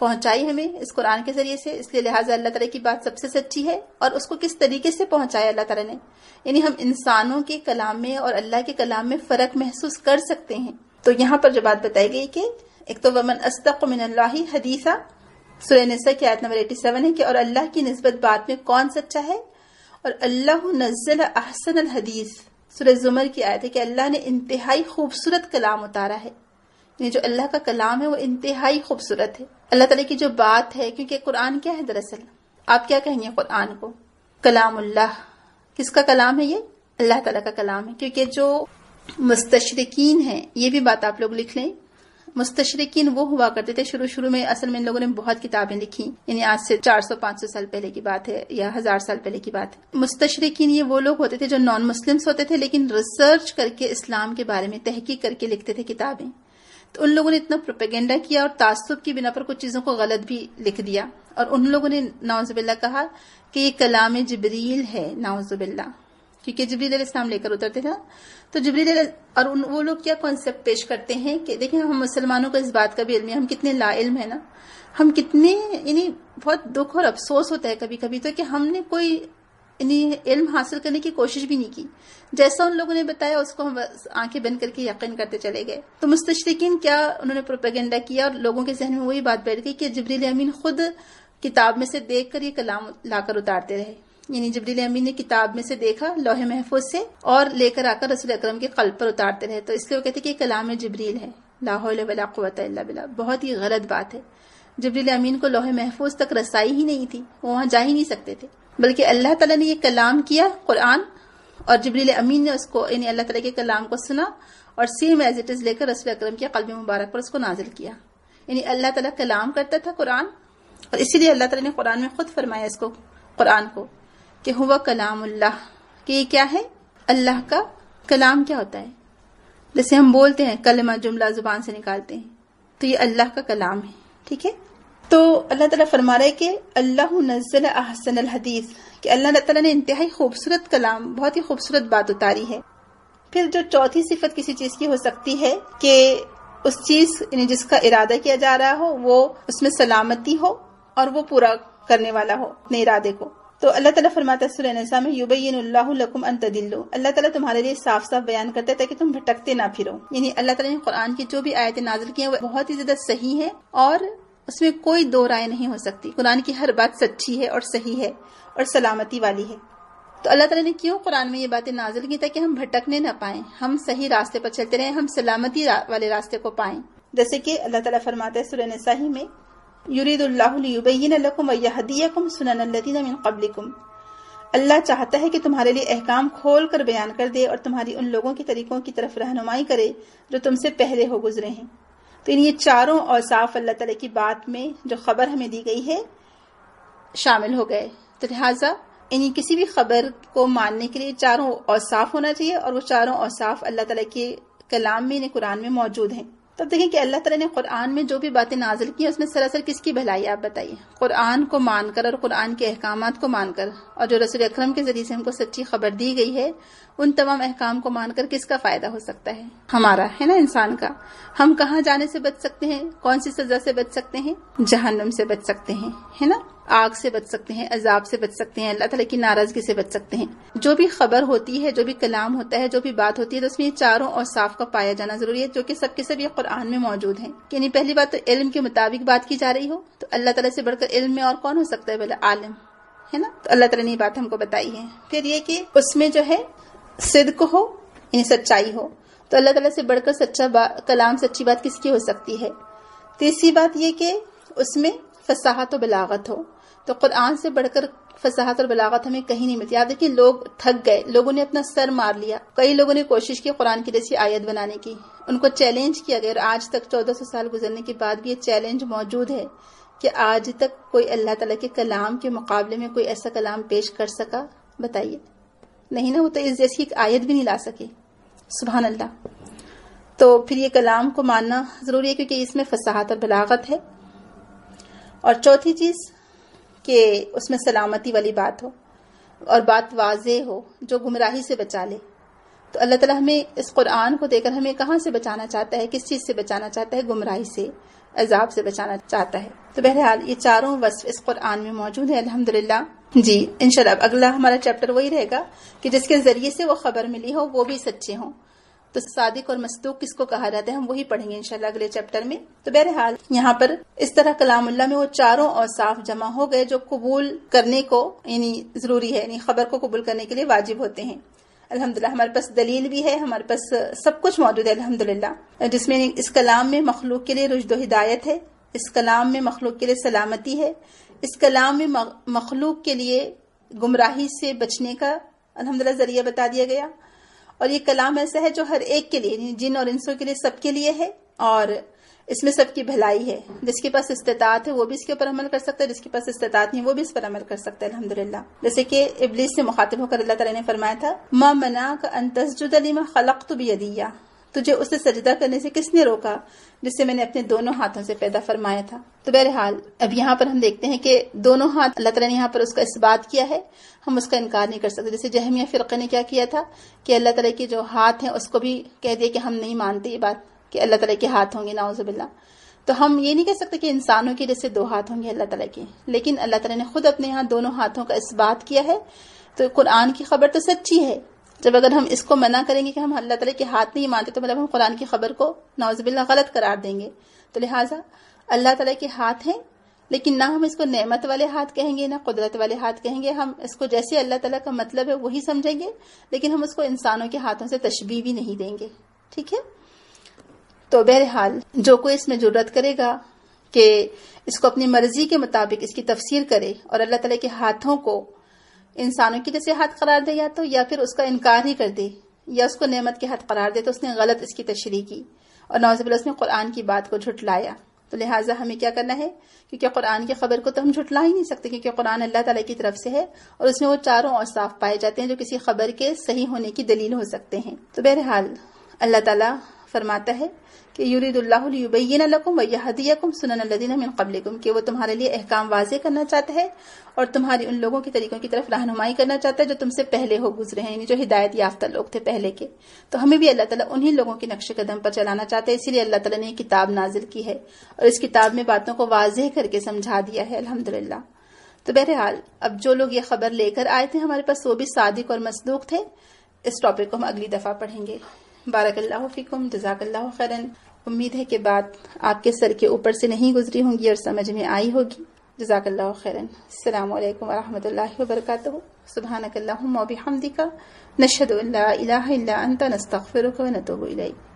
پہنچائی ہمیں اس قرآن کے ذریعے سے، اس لیے لہٰذا اللہ تعالیٰ کی بات سب سے سچی ہے. اور اس کو کس طریقے سے پہنچایا اللہ تعالیٰ نے، یعنی ہم انسانوں کے کلام میں اور اللہ کے کلام میں فرق محسوس کر سکتے ہیں. تو یہاں پر جو بات بتائی گئی کہ ایک تو ومن اصدق من اللہ حدیثا، سورہ نساء کی آیت نمبر اٹھاسی ہے کہ اور اللہ کی نسبت بات میں کون سچا ہے، اور اللہ نزل احسن الحدیث سورہ زمر کی آیت ہے کہ اللہ نے انتہائی خوبصورت کلام اتارا ہے. یعنی جو اللہ کا کلام ہے وہ انتہائی خوبصورت ہے. اللہ تعالیٰ کی جو بات ہے، کیونکہ قرآن کیا ہے دراصل، آپ کیا کہیں گے قرآن کو؟ کلام اللہ. کس کا کلام ہے یہ؟ اللہ تعالیٰ کا کلام ہے. کیونکہ جو مستشرقین ہیں، یہ بھی بات آپ لوگ لکھ لیں، مستشرقین وہ ہوا کرتے تھے شروع شروع میں. اصل میں ان لوگوں نے بہت کتابیں لکھی، یعنی آج سے چار سو پانچ سو سال پہلے کی بات ہے یا ہزار سال پہلے کی بات ہے. مستشرقین یہ وہ لوگ ہوتے تھے جو نان مسلمس ہوتے تھے، لیکن ریسرچ کر کے اسلام کے بارے میں تحقیق کر کے لکھتے تھے کتابیں. تو ان لوگوں نے اتنا پروپیگنڈا کیا اور تعصب کی بنا پر کچھ چیزوں کو غلط بھی لکھ دیا، اور ان لوگوں نے نعوذ باللہ کہا کہ یہ کلام جبریل ہے. نعوذ باللہ. کیونکہ جبریل علیہ السلام لے کر اترتے تھے، تو جبریل علیہ اور ان وہ لوگ کیا کانسیپٹ پیش کرتے ہیں کہ دیکھیں ہم مسلمانوں کو اس بات کا بھی علم ہے، ہم کتنے لا علم ہیں نا، ہم کتنے یعنی بہت دکھ اور افسوس ہوتا ہے کبھی کبھی تو کہ ہم نے کوئی یعنی علم حاصل کرنے کی کوشش بھی نہیں کی. جیسا ان لوگوں نے بتایا اس کو ہم آنکھیں بند کر کے یقین کرتے چلے گئے. تو مستشرقین کیا انہوں نے پروپیگنڈا کیا اور لوگوں کے ذہن میں وہی بات بیٹھ گئی کہ جبریل امین خود کتاب میں سے دیکھ کر یہ کلام لا کر اتارتے رہے. یعنی جبریل امین نے کتاب میں سے دیکھا لوح محفوظ سے اور لے کر آ کر رسول اکرم کے قلب پر اتارتے رہے. تو اس لیے وہ کہتے کہ یہ کلام جبریل ہے. لا حول ولا قوت الا باللہ. بہت ہی غلط بات ہے. جبریل امین کو لوح محفوظ تک رسائی ہی نہیں تھی، وہ وہاں جا ہی نہیں سکتے تھے، بلکہ اللہ تعالیٰ نے یہ کلام کیا قرآن، اور جبریل امین نے اس کو یعنی اللہ تعالیٰ کے کلام کو سنا اور سیم ایز اٹ از لے کر رسول اکرم کے قلب مبارک پر اس کو نازل کیا. یعنی اللہ تعالیٰ کلام کرتا تھا قرآن، اور اسی لیے اللہ تعالیٰ نے قرآن میں خود فرمایا اس کو قرآن کو کہ ہوا کلام اللہ، کہ یہ کیا ہے؟ اللہ کا کلام. کیا ہوتا ہے؟ جیسے ہم بولتے ہیں کلمہ، جملہ زبان سے نکالتے ہیں، تو یہ اللہ کا کلام ہے. ٹھیک ہے. تو اللہ تعالیٰ فرما رہے کہ اللہ نزل احسن الحدیث، کہ اللہ تعالیٰ نے انتہائی خوبصورت کلام، بہت ہی خوبصورت بات اتاری ہے. پھر جو چوتھی صفت کسی چیز کی ہو سکتی ہے کہ اس چیز یعنی جس کا ارادہ کیا جا رہا ہو وہ اس میں سلامتی ہو اور وہ پورا کرنے والا ہو اپنے ارادے کو. تو اللہ تعالیٰ فرماتا ہے سورہ نساء میں یبین اللہ لکم ان تضلوا، اللہ تعالیٰ تمہارے لیے صاف صاف بیان کرتا ہے تاکہ تم بھٹکتے نہ پھرو. یعنی اللہ تعالیٰ نے قرآن کی جو بھی آیتیں نازل کی ہیں وہ بہت ہی زیادہ صحیح ہے اور اس میں کوئی دو رائے نہیں ہو سکتی. قرآن کی ہر بات سچی ہے اور صحیح ہے اور سلامتی والی ہے. تو اللہ تعالیٰ نے کیوں قرآن میں یہ باتیں نازل کی؟ تاکہ ہم بھٹکنے نہ پائیں، ہم صحیح راستے پر چلتے رہیں، ہم سلامتی والے راستے کو پائیں. جیسے کہ اللہ تعالیٰ فرماتا ہے سورہ نساء میں یرید اللہ لیبین لکم ویہدیکم سنن الذین من قبلکم، اللہ چاہتا ہے کہ تمہارے لیے احکام کھول کر بیان کر دے اور تمہاری ان لوگوں کی طریقوں کی طرف رہنمائی کرے جو تم سے پہلے ہو گزرے ہیں. تو یہ چاروں اوصاف اللہ تعالیٰ کی بات میں جو خبر ہمیں دی گئی ہے شامل ہو گئے. تو لہٰذا یعنی کسی بھی خبر کو ماننے کے لیے چاروں اوصاف ہونا چاہیے، اور وہ چاروں اوصاف اللہ تعالیٰ کے کلام میں یعنی قرآن میں موجود ہیں. تب دیکھیں کہ اللہ تعالیٰ نے قرآن میں جو بھی باتیں نازل کی ہیں اس میں سراسر کس کی بھلائی آپ بتائیے؟ قرآن کو مان کر اور قرآن کے احکامات کو مان کر، اور جو رسول اکرم کے ذریعے سے ہم کو سچی خبر دی گئی ہے ان تمام احکام کو مان کر کس کا فائدہ ہو سکتا ہے؟ ہمارا، ہے نا، انسان کا. ہم کہاں جانے سے بچ سکتے ہیں؟ کون سی سزا سے بچ سکتے ہیں؟ جہنم سے بچ سکتے ہیں، ہے نا، آگ سے بچ سکتے ہیں، عذاب سے بچ سکتے ہیں، اللہ تعالیٰ کی ناراضگی سے بچ سکتے ہیں. جو بھی خبر ہوتی ہے، جو بھی کلام ہوتا ہے، جو بھی بات ہوتی ہے، تو اس میں یہ چاروں اوصاف کا پایا جانا ضروری ہے، جو کہ سب کے سب یہ قرآن میں موجود ہیں. یعنی پہلی بات تو علم کے مطابق بات کی جا رہی ہو، تو اللہ تعالیٰ سے بڑھ کر علم میں اور کون ہو سکتا ہے؟ بھلا عالم، ہے نا. تو اللہ تعالیٰ نے یہ بات ہم کو بتائی ہے. پھر یہ کہ اس میں جو ہے صدق ہو یعنی سچائی ہو، تو اللہ تعالیٰ سے بڑھ کر سچا کلام، سچی بات کس کی ہو سکتی ہے؟ تیسری بات یہ کہ اس میں فصاحت و بلاغت ہو، تو قرآن سے بڑھ کر فصاحت اور بلاغت ہمیں کہیں نہیں ملتی. آپ دیکھیں لوگ تھک گئے، لوگوں نے اپنا سر مار لیا، کئی لوگوں نے کوشش کی قرآن کی جیسی آیت بنانے کی، ان کو چیلنج کیا گیا، اور آج تک چودہ سو سال گزرنے کے بعد بھی یہ چیلنج موجود ہے کہ آج تک کوئی اللہ تعالیٰ کے کلام کے مقابلے میں کوئی ایسا کلام پیش کر سکا؟ بتائیے. نہیں نا، وہ تو اس جیسی ایک آیت بھی نہیں لا سکے. سبحان اللہ. تو پھر یہ کلام کو ماننا ضروری ہے کیونکہ اس میں فصاحت اور بلاغت ہے. اور چوتھی چیز کہ اس میں سلامتی والی بات ہو اور بات واضح ہو جو گمراہی سے بچا لے. تو اللہ تعالیٰ ہمیں اس قرآن کو دے کر ہمیں کہاں سے بچانا چاہتا ہے، کس چیز سے بچانا چاہتا ہے؟ گمراہی سے، عذاب سے بچانا چاہتا ہے۔ تو بہرحال یہ چاروں وصف اس قرآن میں موجود ہے الحمدللہ۔ جی انشاءاللہ اب اگلا ہمارا چیپٹر وہی رہے گا کہ جس کے ذریعے سے وہ خبر ملی ہو وہ بھی سچے ہوں، تو صادق اور مصدوق کس کو کہا جاتا ہے ہم وہی پڑھیں گے انشاءاللہ اگلے چیپٹر میں۔ تو بہرحال یہاں پر اس طرح کلام اللہ میں وہ چاروں اوصاف جمع ہو گئے جو قبول کرنے کو یعنی ضروری ہے، یعنی خبر کو قبول کرنے کے لیے واجب ہوتے ہیں۔ الحمدللہ ہمارے پاس دلیل بھی ہے، ہمارے پاس سب کچھ موجود ہے الحمدللہ، جس میں اس کلام میں مخلوق کے لیے رشد و ہدایت ہے، اس کلام میں مخلوق کے لیے سلامتی ہے، اس کلام میں مخلوق کے لیے گمراہی سے بچنے کا الحمدللہ ذریعہ بتا دیا گیا، اور یہ کلام ایسا ہے جو ہر ایک کے لیے، جن اور انسوں کے لیے، سب کے لیے ہے، اور اس میں سب کی بھلائی ہے۔ جس کے پاس استطاعت ہے وہ بھی اس کے اوپر عمل کر سکتا ہے، جس کے پاس استطاعت نہیں وہ بھی اس پر عمل کر سکتا ہے الحمدللہ۔ جیسے کہ ابلیس سے مخاطب ہو کر اللہ تعالیٰ نے فرمایا تھا ما منعک ان تسجد لما خلقت بیدی، تجھے اسے سجدہ کرنے سے کس نے روکا جس سے میں نے اپنے دونوں ہاتھوں سے پیدا فرمایا تھا۔ تو بہرحال اب یہاں پر ہم دیکھتے ہیں کہ دونوں ہاتھ اللہ تعالیٰ نے یہاں پر اس کا اثبات کیا ہے، ہم اس کا انکار نہیں کر سکتے۔ جیسے جہمیہ فرقے نے کیا کیا تھا کہ اللہ تعالیٰ کے جو ہاتھ ہیں اس کو بھی کہہ دیا کہ ہم نہیں مانتے یہ بات کہ اللہ تعالیٰ کے ہاتھ ہوں گے، نعوذ باللہ۔ تو ہم یہ نہیں کہہ سکتے کہ انسانوں کے جیسے دو ہاتھ ہوں گے اللہ تعالیٰ کے، لیکن اللہ تعالیٰ نے خود اپنے یہاں دونوں ہاتھوں کا اثبات کیا ہے۔ تو قرآن کی خبر تو سچی ہے، جب اگر ہم اس کو منع کریں گے کہ ہم اللہ تعالیٰ کے ہاتھ نہیں مانتے تو مطلب ہم قرآن کی خبر کو نعوذ باللہ غلط قرار دیں گے۔ تو لہٰذا اللہ تعالیٰ کے ہاتھ ہیں، لیکن نہ ہم اس کو نعمت والے ہاتھ کہیں گے نہ قدرت والے ہاتھ کہیں گے، ہم اس کو جیسے اللہ تعالیٰ کا مطلب ہے وہی سمجھیں گے، لیکن ہم اس کو انسانوں کے ہاتھوں سے تشبیہ بھی نہیں دیں گے، ٹھیک ہے۔ تو بہرحال جو کوئی اس میں جرات کرے گا کہ اس کو اپنی مرضی کے مطابق اس کی تفسیر کرے اور اللہ تعالیٰ کے ہاتھوں کو انسانوں کی جیسے ہاتھ قرار دے یا تو یا پھر اس کا انکار ہی کر دے یا اس کو نعمت کے ہاتھ قرار دے، تو اس نے غلط اس کی تشریح کی اور نعوذ باللہ اس نے قرآن کی بات کو جھٹلایا۔ تو لہٰذا ہمیں کیا کرنا ہے، کیونکہ قرآن کی خبر کو تو ہم جھٹلا ہی نہیں سکتے، کیونکہ قرآن اللہ تعالیٰ کی طرف سے ہے اور اس میں وہ چاروں اوصاف پائے جاتے ہیں جو کسی خبر کے صحیح ہونے کی دلیل ہو سکتے ہیں۔ تو بہرحال اللہ تعالیٰ فرماتا ہے کہ یرید اللہ لیبین لکم ویہدیکم سنن الذین من قبلکم، کہ وہ تمہارے لیے احکام واضح کرنا چاہتا ہے اور تمہاری ان لوگوں کے طریقوں کی طرف رہنمائی کرنا چاہتا ہے جو تم سے پہلے ہو گزرے ہیں، یعنی جو ہدایت یافتہ لوگ تھے پہلے کے۔ تو ہمیں بھی اللہ تعالیٰ انہی لوگوں کے نقش قدم پر چلانا چاہتا ہے، اسی لیے اللہ تعالیٰ نے یہ کتاب نازل کی ہے اور اس کتاب میں باتوں کو واضح کر کے سمجھا دیا ہے الحمدللہ۔ تو بہرحال اب جو لوگ یہ خبر لے کر آئے تھے ہمارے پاس وہ بھی صادق اور مصدوق تھے۔ اس ٹاپک کو ہم اگلی دفعہ پڑھیں گے۔ بارک اللہ فیکم، جزاک اللہ خیرن۔ امید ہے کہ بات آپ کے سر کے اوپر سے نہیں گزری ہوں گی اور سمجھ میں آئی ہوگی۔ جزاک اللہ خیرن۔ السلام علیکم ورحمۃ اللہ وبرکاتہ۔ سبحانک اللہم وبحمدک، نشہد ان لا الہ الا انت، نستغفرک ونتوب الیک۔